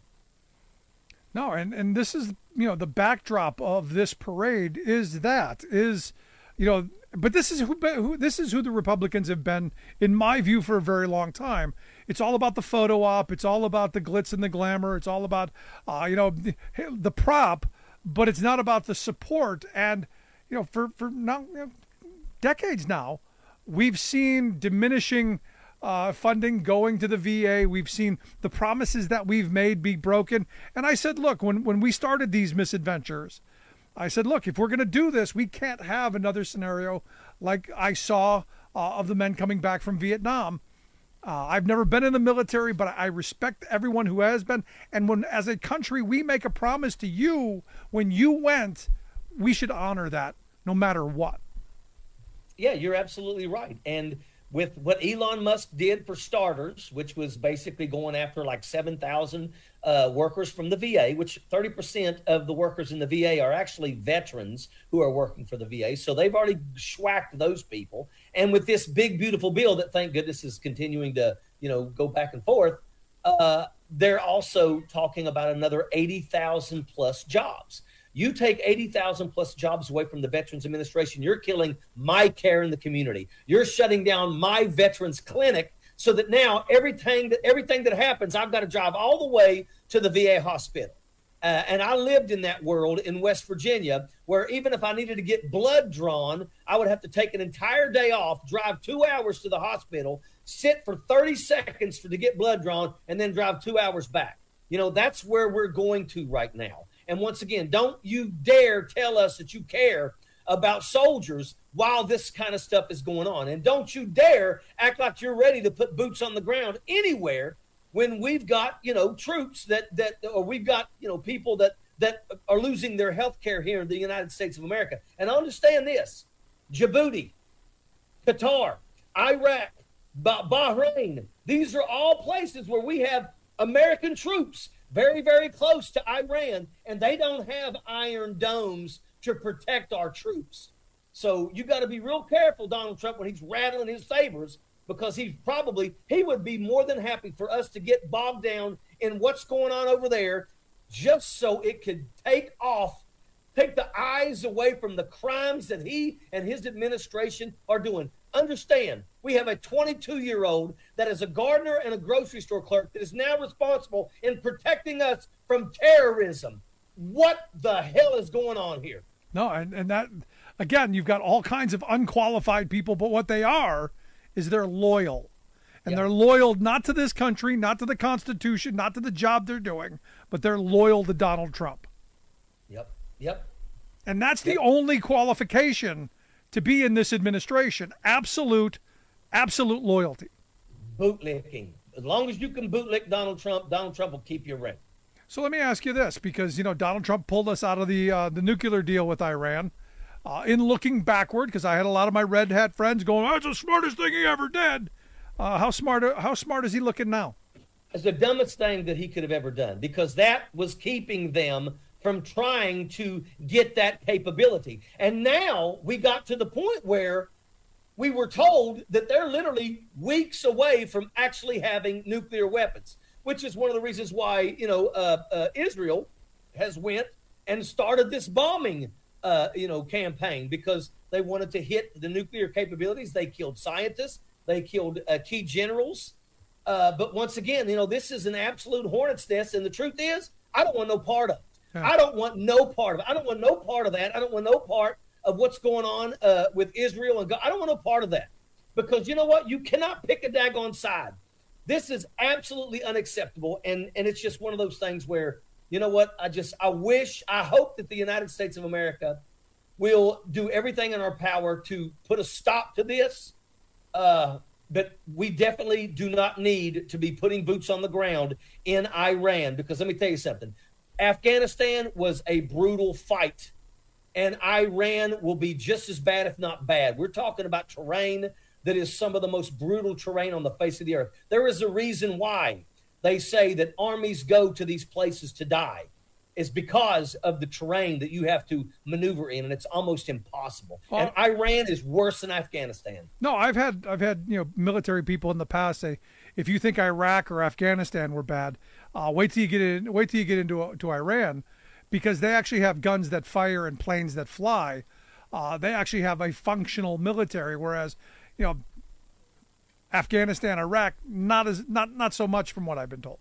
No, and, and this is, you know, the backdrop of this parade is that, is, you know, but this is who, who this is who the Republicans have been, in my view, for a very long time. It's all about the photo op. It's all about the glitz and the glamour. It's all about, uh, you know, the, the prop, but it's not about the support. And, you know, for, for now, you know, decades now, we've seen diminishing uh, funding going to the V A. We've seen the promises that we've made be broken. And I said, look, when, when we started these misadventures, I said, look, if we're going to do this, we can't have another scenario like I saw uh, of the men coming back from Vietnam. Uh, I've never been in the military, but I respect everyone who has been. And when, as a country, we make a promise to you when you went, we should honor that no matter what. Yeah, you're absolutely right. And with what Elon Musk did for starters, which was basically going after like seven thousand uh, workers from the V A, which thirty percent of the workers in the V A are actually veterans who are working for the V A. So they've already schwacked those people. And with this big, beautiful bill that, thank goodness, is continuing to, you know, go back and forth, uh, they're also talking about another eighty thousand plus jobs. You take eighty thousand plus jobs away from the Veterans Administration, you're killing my care in the community. You're shutting down my veterans clinic so that now everything that everything that happens, I've got to drive all the way to the V A hospital. Uh, and I lived in that world in West Virginia, where even if I needed to get blood drawn, I would have to take an entire day off, drive two hours to the hospital, sit for thirty seconds for to get blood drawn, and then drive two hours back. You know, that's where we're going to right now. And once again, don't you dare tell us that you care about soldiers while this kind of stuff is going on. And don't you dare act like you're ready to put boots on the ground anywhere when we've got, you know, troops that, that or we've got, you know, people that, that are losing their health care here in the United States of America. And understand this, Djibouti, Qatar, Iraq, bah- Bahrain, these are all places where we have American troops very, very close to Iran, and they don't have iron domes to protect our troops. So you got to be real careful, Donald Trump, when he's rattling his sabers, because he's probably, he would be more than happy for us to get bogged down in what's going on over there just so it could take off, take the eyes away from the crimes that he and his administration are doing. Understand, we have a twenty-two-year-old that is a gardener and a grocery store clerk that is now responsible in protecting us from terrorism. What the hell is going on here? No, and, and that, again, you've got all kinds of unqualified people, but what they are is they're loyal. And yeah. they're loyal not to this country, not to the Constitution, not to the job they're doing, but they're loyal to Donald Trump. Yep, yep. And that's yep. the only qualification to be in this administration. Absolute, absolute loyalty. Bootlicking. As long as you can bootlick Donald Trump, Donald Trump will keep you rank. So let me ask you this, because, you know, Donald Trump pulled us out of the uh, the nuclear deal with Iran. Uh, in looking backward, because I had a lot of my red hat friends going, "That's the smartest thing he ever did." Uh, how smart? How smart is he looking now? It's the dumbest thing that he could have ever done, because that was keeping them from trying to get that capability. And now we got to the point where we were told that they're literally weeks away from actually having nuclear weapons, which is one of the reasons why, you know, uh, uh, Israel has went and started this bombing, uh, you know, campaign, because they wanted to hit the nuclear capabilities. They killed scientists. They killed uh, key generals. Uh, but once again, you know, this is an absolute hornet's nest. And the truth is, I don't want no part of it. Yeah. I don't want no part of it. I don't want no part of that. I don't want no part of what's going on uh, with Israel and God. I don't want no part of that, because you know what? You cannot pick a daggone side. This is absolutely unacceptable. And, and it's just one of those things where, you know what? I just, I wish, I hope that the United States of America will do everything in our power to put a stop to this. Uh, but we definitely do not need to be putting boots on the ground in Iran, because let me tell you something. Afghanistan was a brutal fight, and Iran will be just as bad, if not bad. We're talking about terrain that is some of the most brutal terrain on the face of the earth. There is a reason why they say that armies go to these places to die. It's because of the terrain that you have to maneuver in, and it's almost impossible. Well, and Iran is worse than Afghanistan. No, I've had I've had you know military people in the past say, if you think Iraq or Afghanistan were bad, uh, wait till you get in. Wait till you get into to Iran, because they actually have guns that fire and planes that fly. Uh, they actually have a functional military, whereas you know Afghanistan, Iraq, not as not not so much, from what I've been told.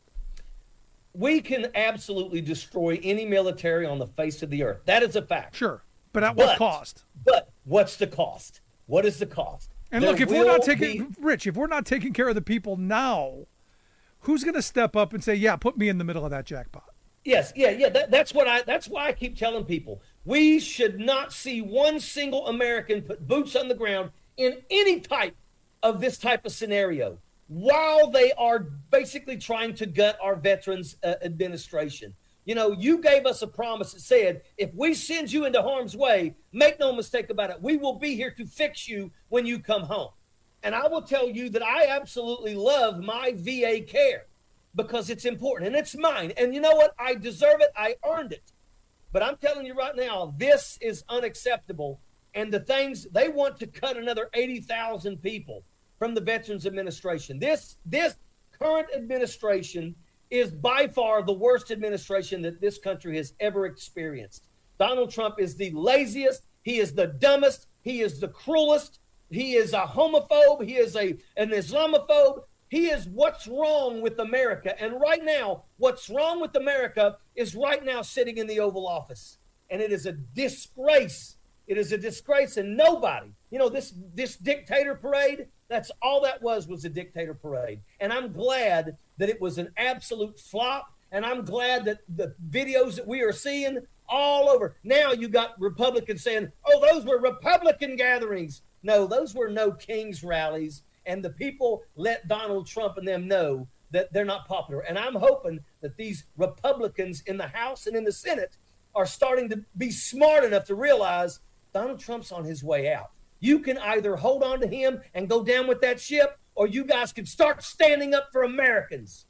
We can absolutely destroy any military on the face of the earth. That is a fact. Sure, but at but, what cost? But what's the cost? What is the cost? And there look, if we're not taking be... Rich, if we're not taking care of the people now, who's going to step up and say, "Yeah, put me in the middle of that jackpot"? Yes, yeah, yeah. That, that's what I. That's why I keep telling people we should not see one single American put boots on the ground in any type of this type of scenario, while they are basically trying to gut our Veterans uh, Administration. You know, you gave us a promise that said, if we send you into harm's way, make no mistake about it, we will be here to fix you when you come home. And I will tell you that I absolutely love my V A care, because it's important and it's mine. And you know what? I deserve it. I earned it. But I'm telling you right now, this is unacceptable. And the things, they want to cut another eighty thousand people from the Veterans Administration. This this current administration is by far the worst administration that this country has ever experienced. Donald Trump is the laziest. He is the dumbest. He is the cruelest. He is a homophobe. He is a an Islamophobe. He is what's wrong with America. And right now, what's wrong with America is right now sitting in the Oval Office. And it is a disgrace. It is a disgrace, and nobody, you know, this this dictator parade, that's all that was, was a dictator parade. And I'm glad that it was an absolute flop, And I'm glad that the videos that we are seeing all over. Now you got Republicans saying, oh, those were Republican gatherings. No, those were no Kings rallies. And the people let Donald Trump and them know that they're not popular. And I'm hoping that these Republicans in the House and in the Senate are starting to be smart enough to realize Donald Trump's on his way out. You can either hold on to him and go down with that ship, or you guys can start standing up for Americans.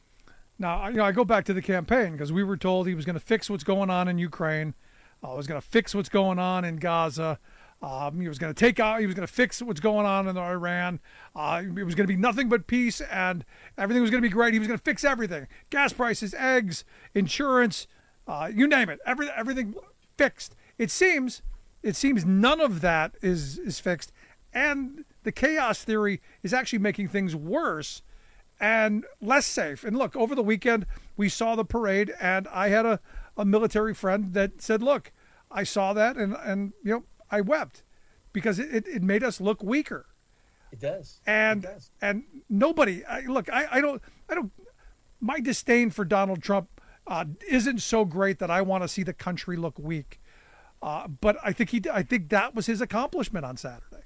Now, you know, I go back to the campaign because we were told he was going to fix what's going on in Ukraine. Uh, he was going to fix what's going on in Gaza. Um, he was going to take out, he was going to fix what's going on in Iran. Uh, it was going to be nothing but peace and everything was going to be great. He was going to fix everything. Gas prices, eggs, insurance, uh, you name it. Every, everything fixed. It seems, it seems none of that is, is fixed. And the chaos theory is actually making things worse and less safe. And look, over the weekend, we saw the parade, and I had a, a military friend that said, look, I saw that, and, and you know, I wept because it, it made us look weaker. It does. And it does. and nobody, I, look, I, I don't, I don't, my disdain for Donald Trump uh, isn't so great that I want to see the country look weak. Uh, but I think he, I think that was his accomplishment on Saturday.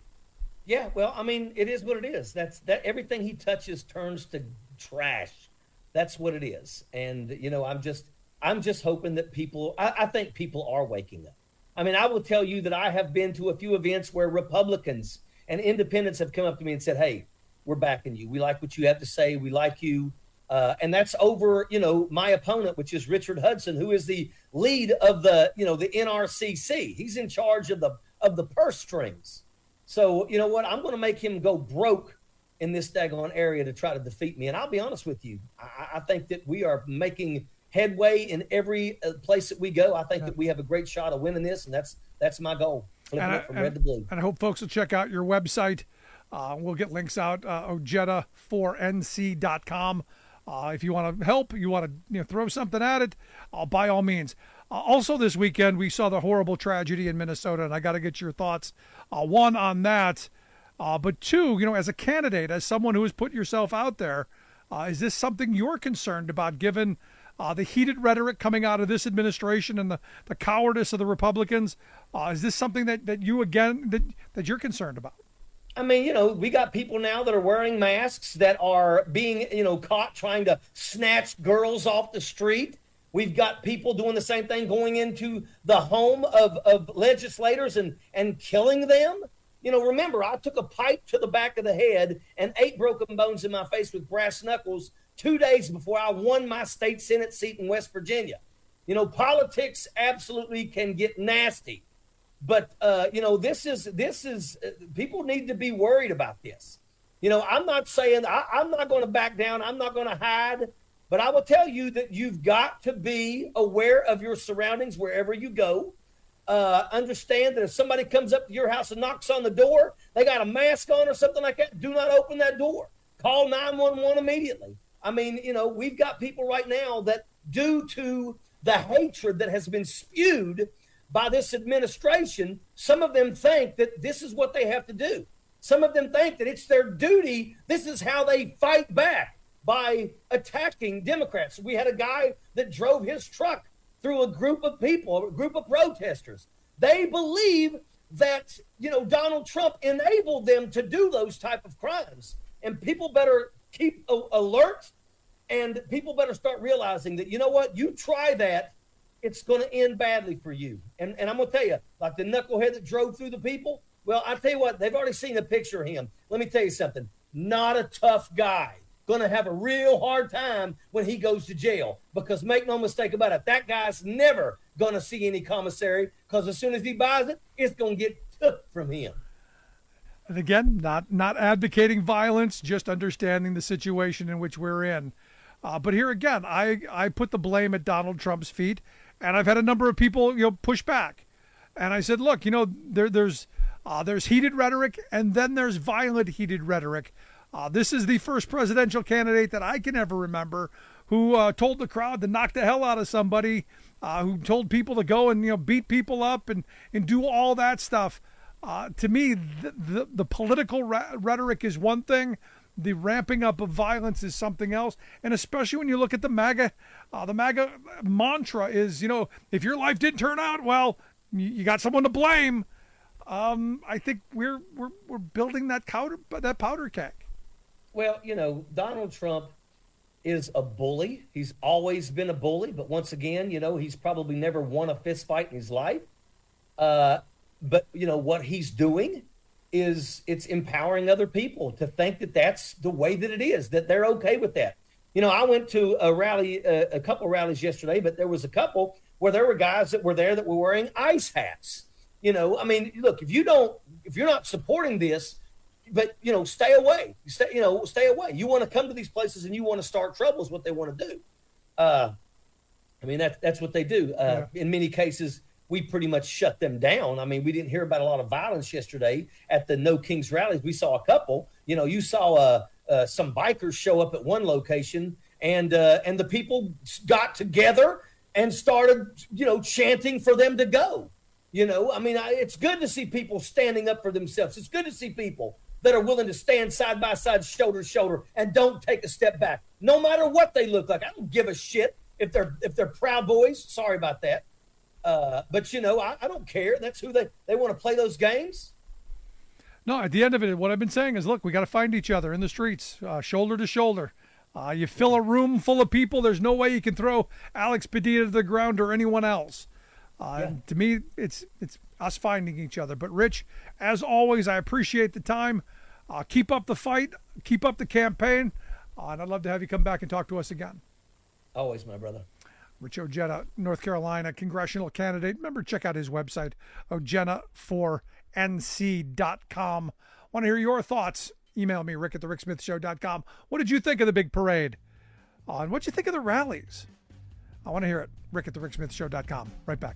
Yeah, well, I mean, it is what it is. That's that everything he touches turns to trash. That's what it is. And, you know, I'm just I'm just hoping that people I, I think people are waking up. I mean, I will tell you that I have been to a few events where Republicans and independents have come up to me and said, hey, we're backing you. We like what you have to say. We like you. Uh, and that's over, you know, my opponent, which is Richard Hudson, who is the lead of the, you know, the N R C C. He's in charge of the of the purse strings. So, you know what? I'm going to make him go broke in this daggone area to try to defeat me. And I'll be honest with you. I, I think that we are making headway in every uh, place that we go. I think yeah. that we have a great shot of winning this, and that's that's my goal, flipping and it from I, red to blue. And I hope folks will check out your website. Uh, we'll get links out, uh, ojeda four N C dot com. Uh, if you want to help, you want to you know, throw something at it, uh, by all means. Uh, also this weekend, we saw the horrible tragedy in Minnesota, and I got to get your thoughts. Uh, one, on that, uh, but two, you know, as a candidate, as someone who has put yourself out there, uh, is this something you're concerned about, given uh, the heated rhetoric coming out of this administration and the, the cowardice of the Republicans? Uh, is this something that, that you, again, that, that you're concerned about? I mean, you know, we got people now that are wearing masks that are being, you know, caught trying to snatch girls off the street. We've got people doing the same thing, going into the home of, of legislators and, and killing them. You know, remember, I took a pipe to the back of the head and eight broken bones in my face with brass knuckles two days before I won my state Senate seat in West Virginia. You know, politics absolutely can get nasty. But, uh, you know, this is this is uh, people need to be worried about this. You know, I'm not saying I, I'm not going to back down. I'm not going to hide. But I will tell you that you've got to be aware of your surroundings wherever you go. Uh, understand that if somebody comes up to your house and knocks on the door, they got a mask on or something like that, do not open that door. Call nine one one immediately. I mean, you know, we've got people right now that, due to the hatred that has been spewed by this administration, some of them think that this is what they have to do. Some of them think that it's their duty. This is how they fight back, by attacking Democrats. We had a guy that drove his truck through a group of people, a group of protesters. They believe that, you know, Donald Trump enabled them to do those type of crimes. And people better keep a- alert, and people better start realizing that, you know what, you try that, it's going to end badly for you. And, and I'm going to tell you, like the knucklehead that drove through the people, well, I'll tell you what, they've already seen a picture of him. Let me tell you something, not a tough guy. Going to have a real hard time when he goes to jail, because make no mistake about it, that guy's never going to see any commissary, because as soon as he buys it, it's going to get took from him. And again, not not advocating violence, just understanding the situation in which we're in. Uh, but here again, I, I put the blame at Donald Trump's feet, and I've had a number of people, you know, push back. And I said, look, you know, there there's uh, there's heated rhetoric, and then there's violent heated rhetoric. Uh, this is the first presidential candidate that I can ever remember who uh, told the crowd to knock the hell out of somebody, uh, who told people to go and, you know, beat people up and, and do all that stuff. Uh, to me, the, the, the political re- rhetoric is one thing, the ramping up of violence is something else. And especially when you look at the MAGA, uh, the MAGA mantra is, you know, if your life didn't turn out well, you, you got someone to blame. Um, I think we're we're we're building that powder that powder keg. Well, you know, Donald Trump is a bully. He's always been a bully, but once again, you know, he's probably never won a fist fight in his life. Uh, but you know what he's doing is it's empowering other people to think that that's the way that it is, that they're okay with that. You know, I went to a rally, uh, a couple rallies yesterday, but there was a couple where there were guys that were there that were wearing ice hats. You know, I mean, look, if you don't, if you're not supporting this, but, you know, stay away, stay, you know, stay away. You want to come to these places and you want to start trouble is what they want to do. Uh, I mean, that's, that's what they do. Uh, yeah. In many cases, we pretty much shut them down. I mean, we didn't hear about a lot of violence yesterday at the No Kings rallies. We saw a couple. You know, you saw uh, uh, some bikers show up at one location, and uh, and the people got together and started, you know, chanting for them to go. You know, I mean, I, it's good to see people standing up for themselves. It's good to see people that are willing to stand side by side, shoulder to shoulder, and don't take a step back, no matter what they look like. I don't give a shit if they're if they're Proud Boys. Sorry about that. Uh, but, you know, I, I don't care. That's who they, they want to play those games. No, at the end of it, what I've been saying is, look, we got to find each other in the streets, uh, shoulder to shoulder. Uh, you fill a room full of people, there's no way you can throw Alex Padilla to the ground or anyone else. Uh, yeah. To me, it's it's us finding each other. But, Rich, as always, I appreciate the time. Uh, keep up the fight. Keep up the campaign. Uh, and I'd love to have you come back and talk to us again. Always, my brother. Rich Ojeda, North Carolina congressional candidate. Remember, check out his website, ojeda four n c dot com. Want to hear your thoughts? Email me, rick at the rick smith show dot com. What did you think of the big parade? Uh, and what did you think of the rallies? I want to hear it. rick at the rick smith show dot com. Right back.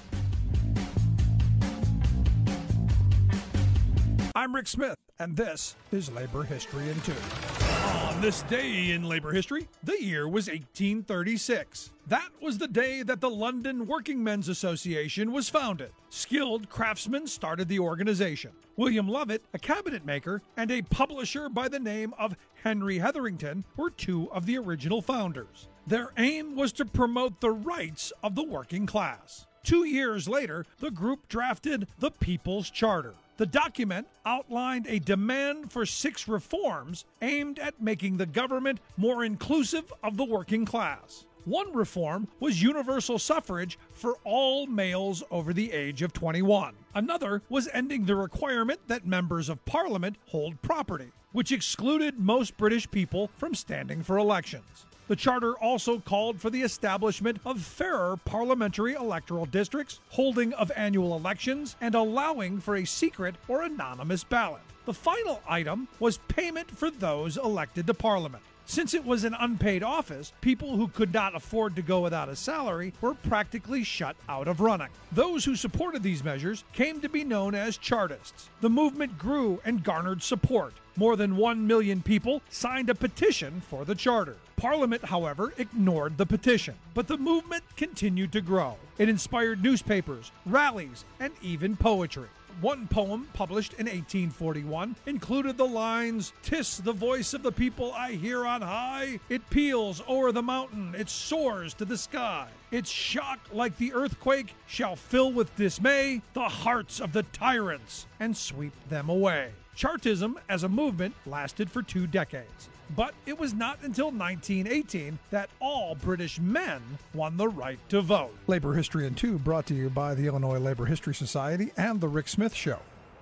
I'm Rick Smith, and this is Labor History in Two. On this day in labor history, the year was eighteen thirty-six. That was the day that the London Working Men's Association was founded. Skilled craftsmen started the organization. William Lovett, a cabinet maker, and a publisher by the name of Henry Hetherington were two of the original founders. Their aim was to promote the rights of the working class. Two years later, the group drafted the People's Charter. The document outlined a demand for six reforms aimed at making the government more inclusive of the working class. One reform was universal suffrage for all males over the age of twenty-one. Another was ending the requirement that members of Parliament hold property, which excluded most British people from standing for elections. The charter also called for the establishment of fairer parliamentary electoral districts, holding of annual elections, and allowing for a secret or anonymous ballot. The final item was payment for those elected to Parliament. Since it was an unpaid office, people who could not afford to go without a salary were practically shut out of running. Those who supported these measures came to be known as Chartists. The movement grew and garnered support. More than one million people signed a petition for the charter. Parliament, however, ignored the petition, but the movement continued to grow. It inspired newspapers, rallies, and even poetry. One poem published in eighteen forty-one included the lines, "'Tis the voice of the people I hear on high. It peals o'er the mountain, it soars to the sky. Its shock, like the earthquake, shall fill with dismay the hearts of the tyrants and sweep them away." Chartism as a movement lasted for two decades. But it was not until nineteen eighteen that all British men won the right to vote. Labor History in Two brought to you by the Illinois Labor History Society and The Rick Smith Show.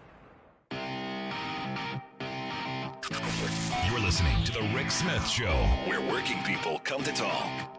You're listening to The Rick Smith Show, where working people come to talk.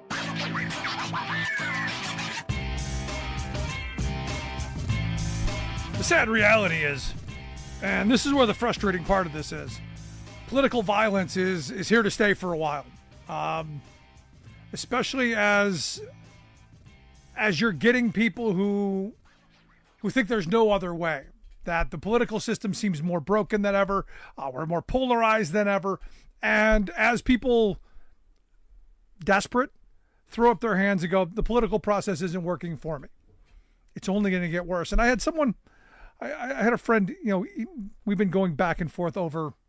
The sad reality is, and this is where the frustrating part of this is, political violence is is here to stay for a while, um, especially as as you're getting people who who think there's no other way, that the political system seems more broken than ever, uh, we're more polarized than ever, and as people desperate throw up their hands and go, the political process isn't working for me, it's only going to get worse. And I had someone, I, I had a friend, you know, we've been going back and forth over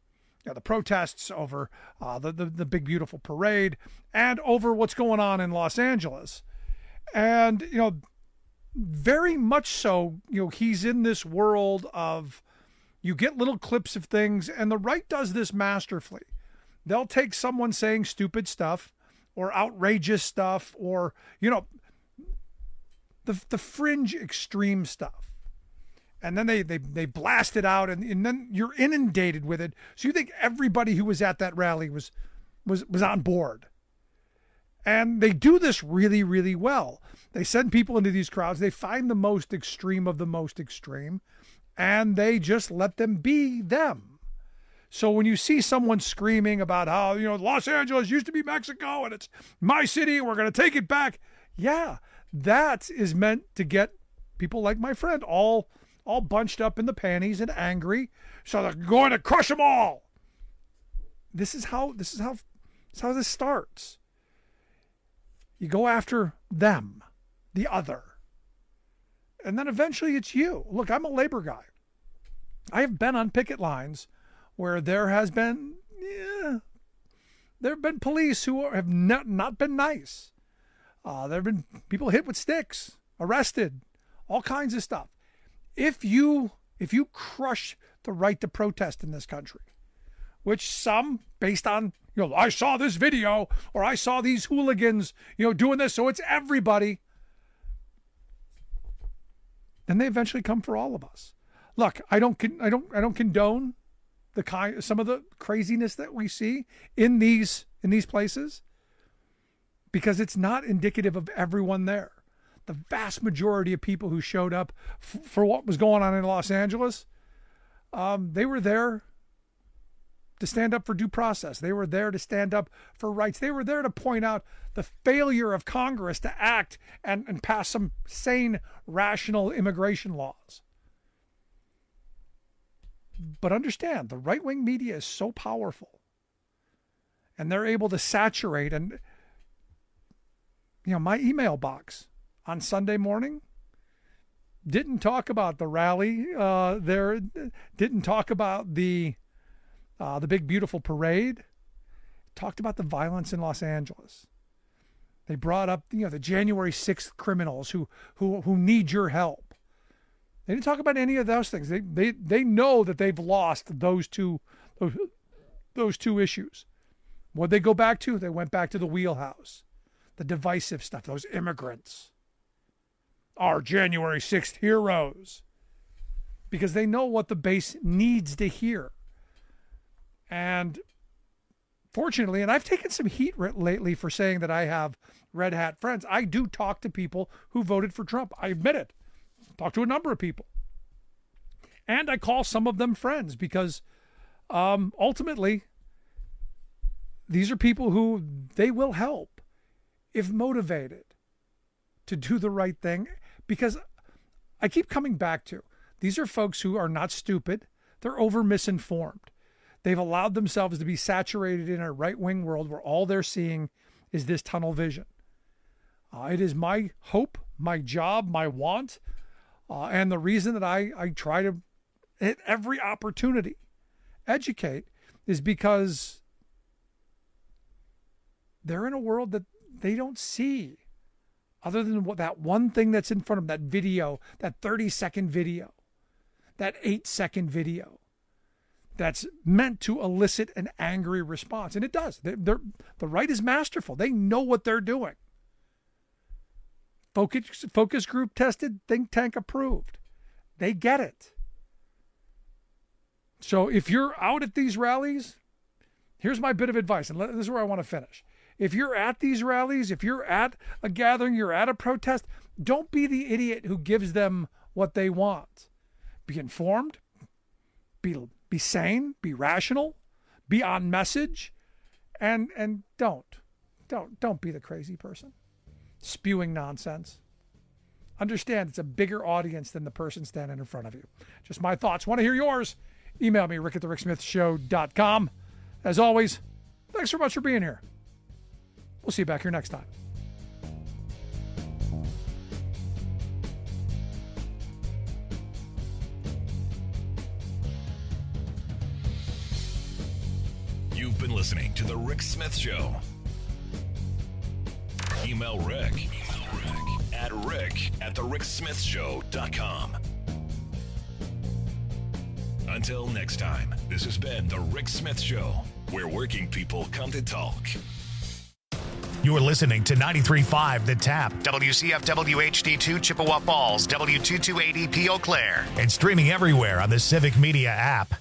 you know, the protests, over uh, the, the the big beautiful parade, and over what's going on in Los Angeles. And you know, very much so, you know, he's in this world of, you get little clips of things, and the right does this masterfully. They'll take someone saying stupid stuff or outrageous stuff, or, you know, the the fringe extreme stuff. And then they, they, they blast it out, and, and then you're inundated with it. So you think everybody who was at that rally was, was, was on board. And they do this really, really well. They send people into these crowds. They find the most extreme of the most extreme, and they just let them be them. So when you see someone screaming about how, you know, Los Angeles used to be Mexico and it's my city, we're going to take it back. Yeah, that is meant to get people like my friend all all bunched up in the panties and angry, so they're going to crush them all. This is how this is how this is how this starts. You go after them, the other, and then eventually it's you. Look, I'm a labor guy. I have been on picket lines where there has been, yeah, there have been police who have not, not been nice. Uh, there have been people hit with sticks, arrested, all kinds of stuff. If you if you crush the right to protest in this country, which some, based on, you know, I saw this video, or I saw these hooligans, you know, doing this, so it's everybody, then they eventually come for all of us. Look, I don't I don't I don't condone the kind some of the craziness that we see in these in these places, because it's not indicative of everyone there. The vast majority of people who showed up f- for what was going on in Los Angeles, um, they were there to stand up for due process. They were there to stand up for rights. They were there to point out the failure of Congress to act and, and pass some sane, rational immigration laws. But understand, the right-wing media is so powerful, and they're able to saturate. And, you know, my email box on Sunday morning didn't talk about the rally uh, there, didn't talk about the uh, the big beautiful parade, talked about the violence in Los Angeles. They brought up, you know, the January sixth criminals who who who need your help. They didn't talk about any of those things. They they they know that they've lost those two those, those two issues. What'd they go back to? They went back to the wheelhouse, the divisive stuff, those immigrants. Our January sixth heroes, because they know what the base needs to hear. And fortunately, and I've taken some heat lately for saying that I have red hat friends. I do talk to people who voted for Trump. I admit it. Talk to a number of people. And I call some of them friends, because um, ultimately, these are people who they will help if motivated to do the right thing. Because I keep coming back to, these are folks who are not stupid. They're over misinformed. They've allowed themselves to be saturated in a right-wing world where all they're seeing is this tunnel vision. Uh, it is my hope, my job, my want, uh, and the reason that I, I try to hit every opportunity educate is because they're in a world that they don't see, other than what that one thing that's in front of them, that video, that thirty second video, that eight second video, that's meant to elicit an angry response. And it does. They're, they're, the right is masterful. They know what they're doing. Focus, focus group tested, think tank approved. They get it. So if you're out at these rallies, here's my bit of advice, and this is where I want to finish. If you're at these rallies, if you're at a gathering, you're at a protest, don't be the idiot who gives them what they want. Be informed, be be sane, be rational, be on message, and and don't, don't, don't be the crazy person spewing nonsense. Understand it's a bigger audience than the person standing in front of you. Just my thoughts. Want to hear yours? Email me, rick at the rick smith show dot com. As always, thanks so much for being here. We'll see you back here next time. been listening to The Rick Smith Show. Email Rick, Email Rick at rick at the rick smith show dot com. Until next time, this has been The Rick Smith Show, where working people come to talk. You're listening to ninety-three point five The Tap, W C F W H D two Chippewa Falls, W two twenty-eight E P Eau Claire, and streaming everywhere on the Civic Media app.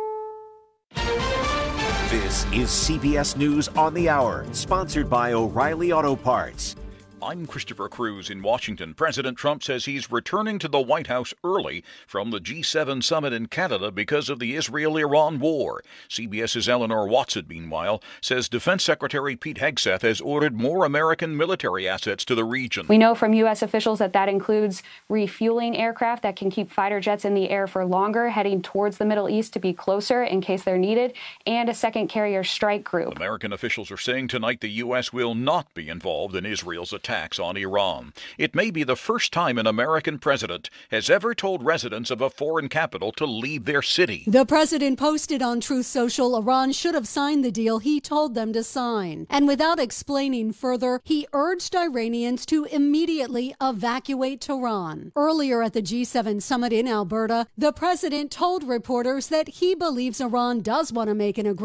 This is C B S News on the Hour, sponsored by O'Reilly Auto Parts. I'm Christopher Cruz in Washington. President Trump says he's returning to the White House early from the G seven summit in Canada because of the Israel-Iran war. CBS's Eleanor Watson, meanwhile, says Defense Secretary Pete Hegseth has ordered more American military assets to the region. We know from U S officials that that includes refueling aircraft that can keep fighter jets in the air for longer, heading towards the Middle East to be closer in case they're needed, and a second carrier strike group. American officials are saying tonight the U S will not be involved in Israel's attack. Attacks on Iran. It may be the first time an American president has ever told residents of a foreign capital to leave their city. The president posted on Truth Social Iran should have signed the deal he told them to sign. And without explaining further, he urged Iranians to immediately evacuate Tehran. Earlier at the G seven summit in Alberta, the president told reporters that he believes Iran does want to make an agreement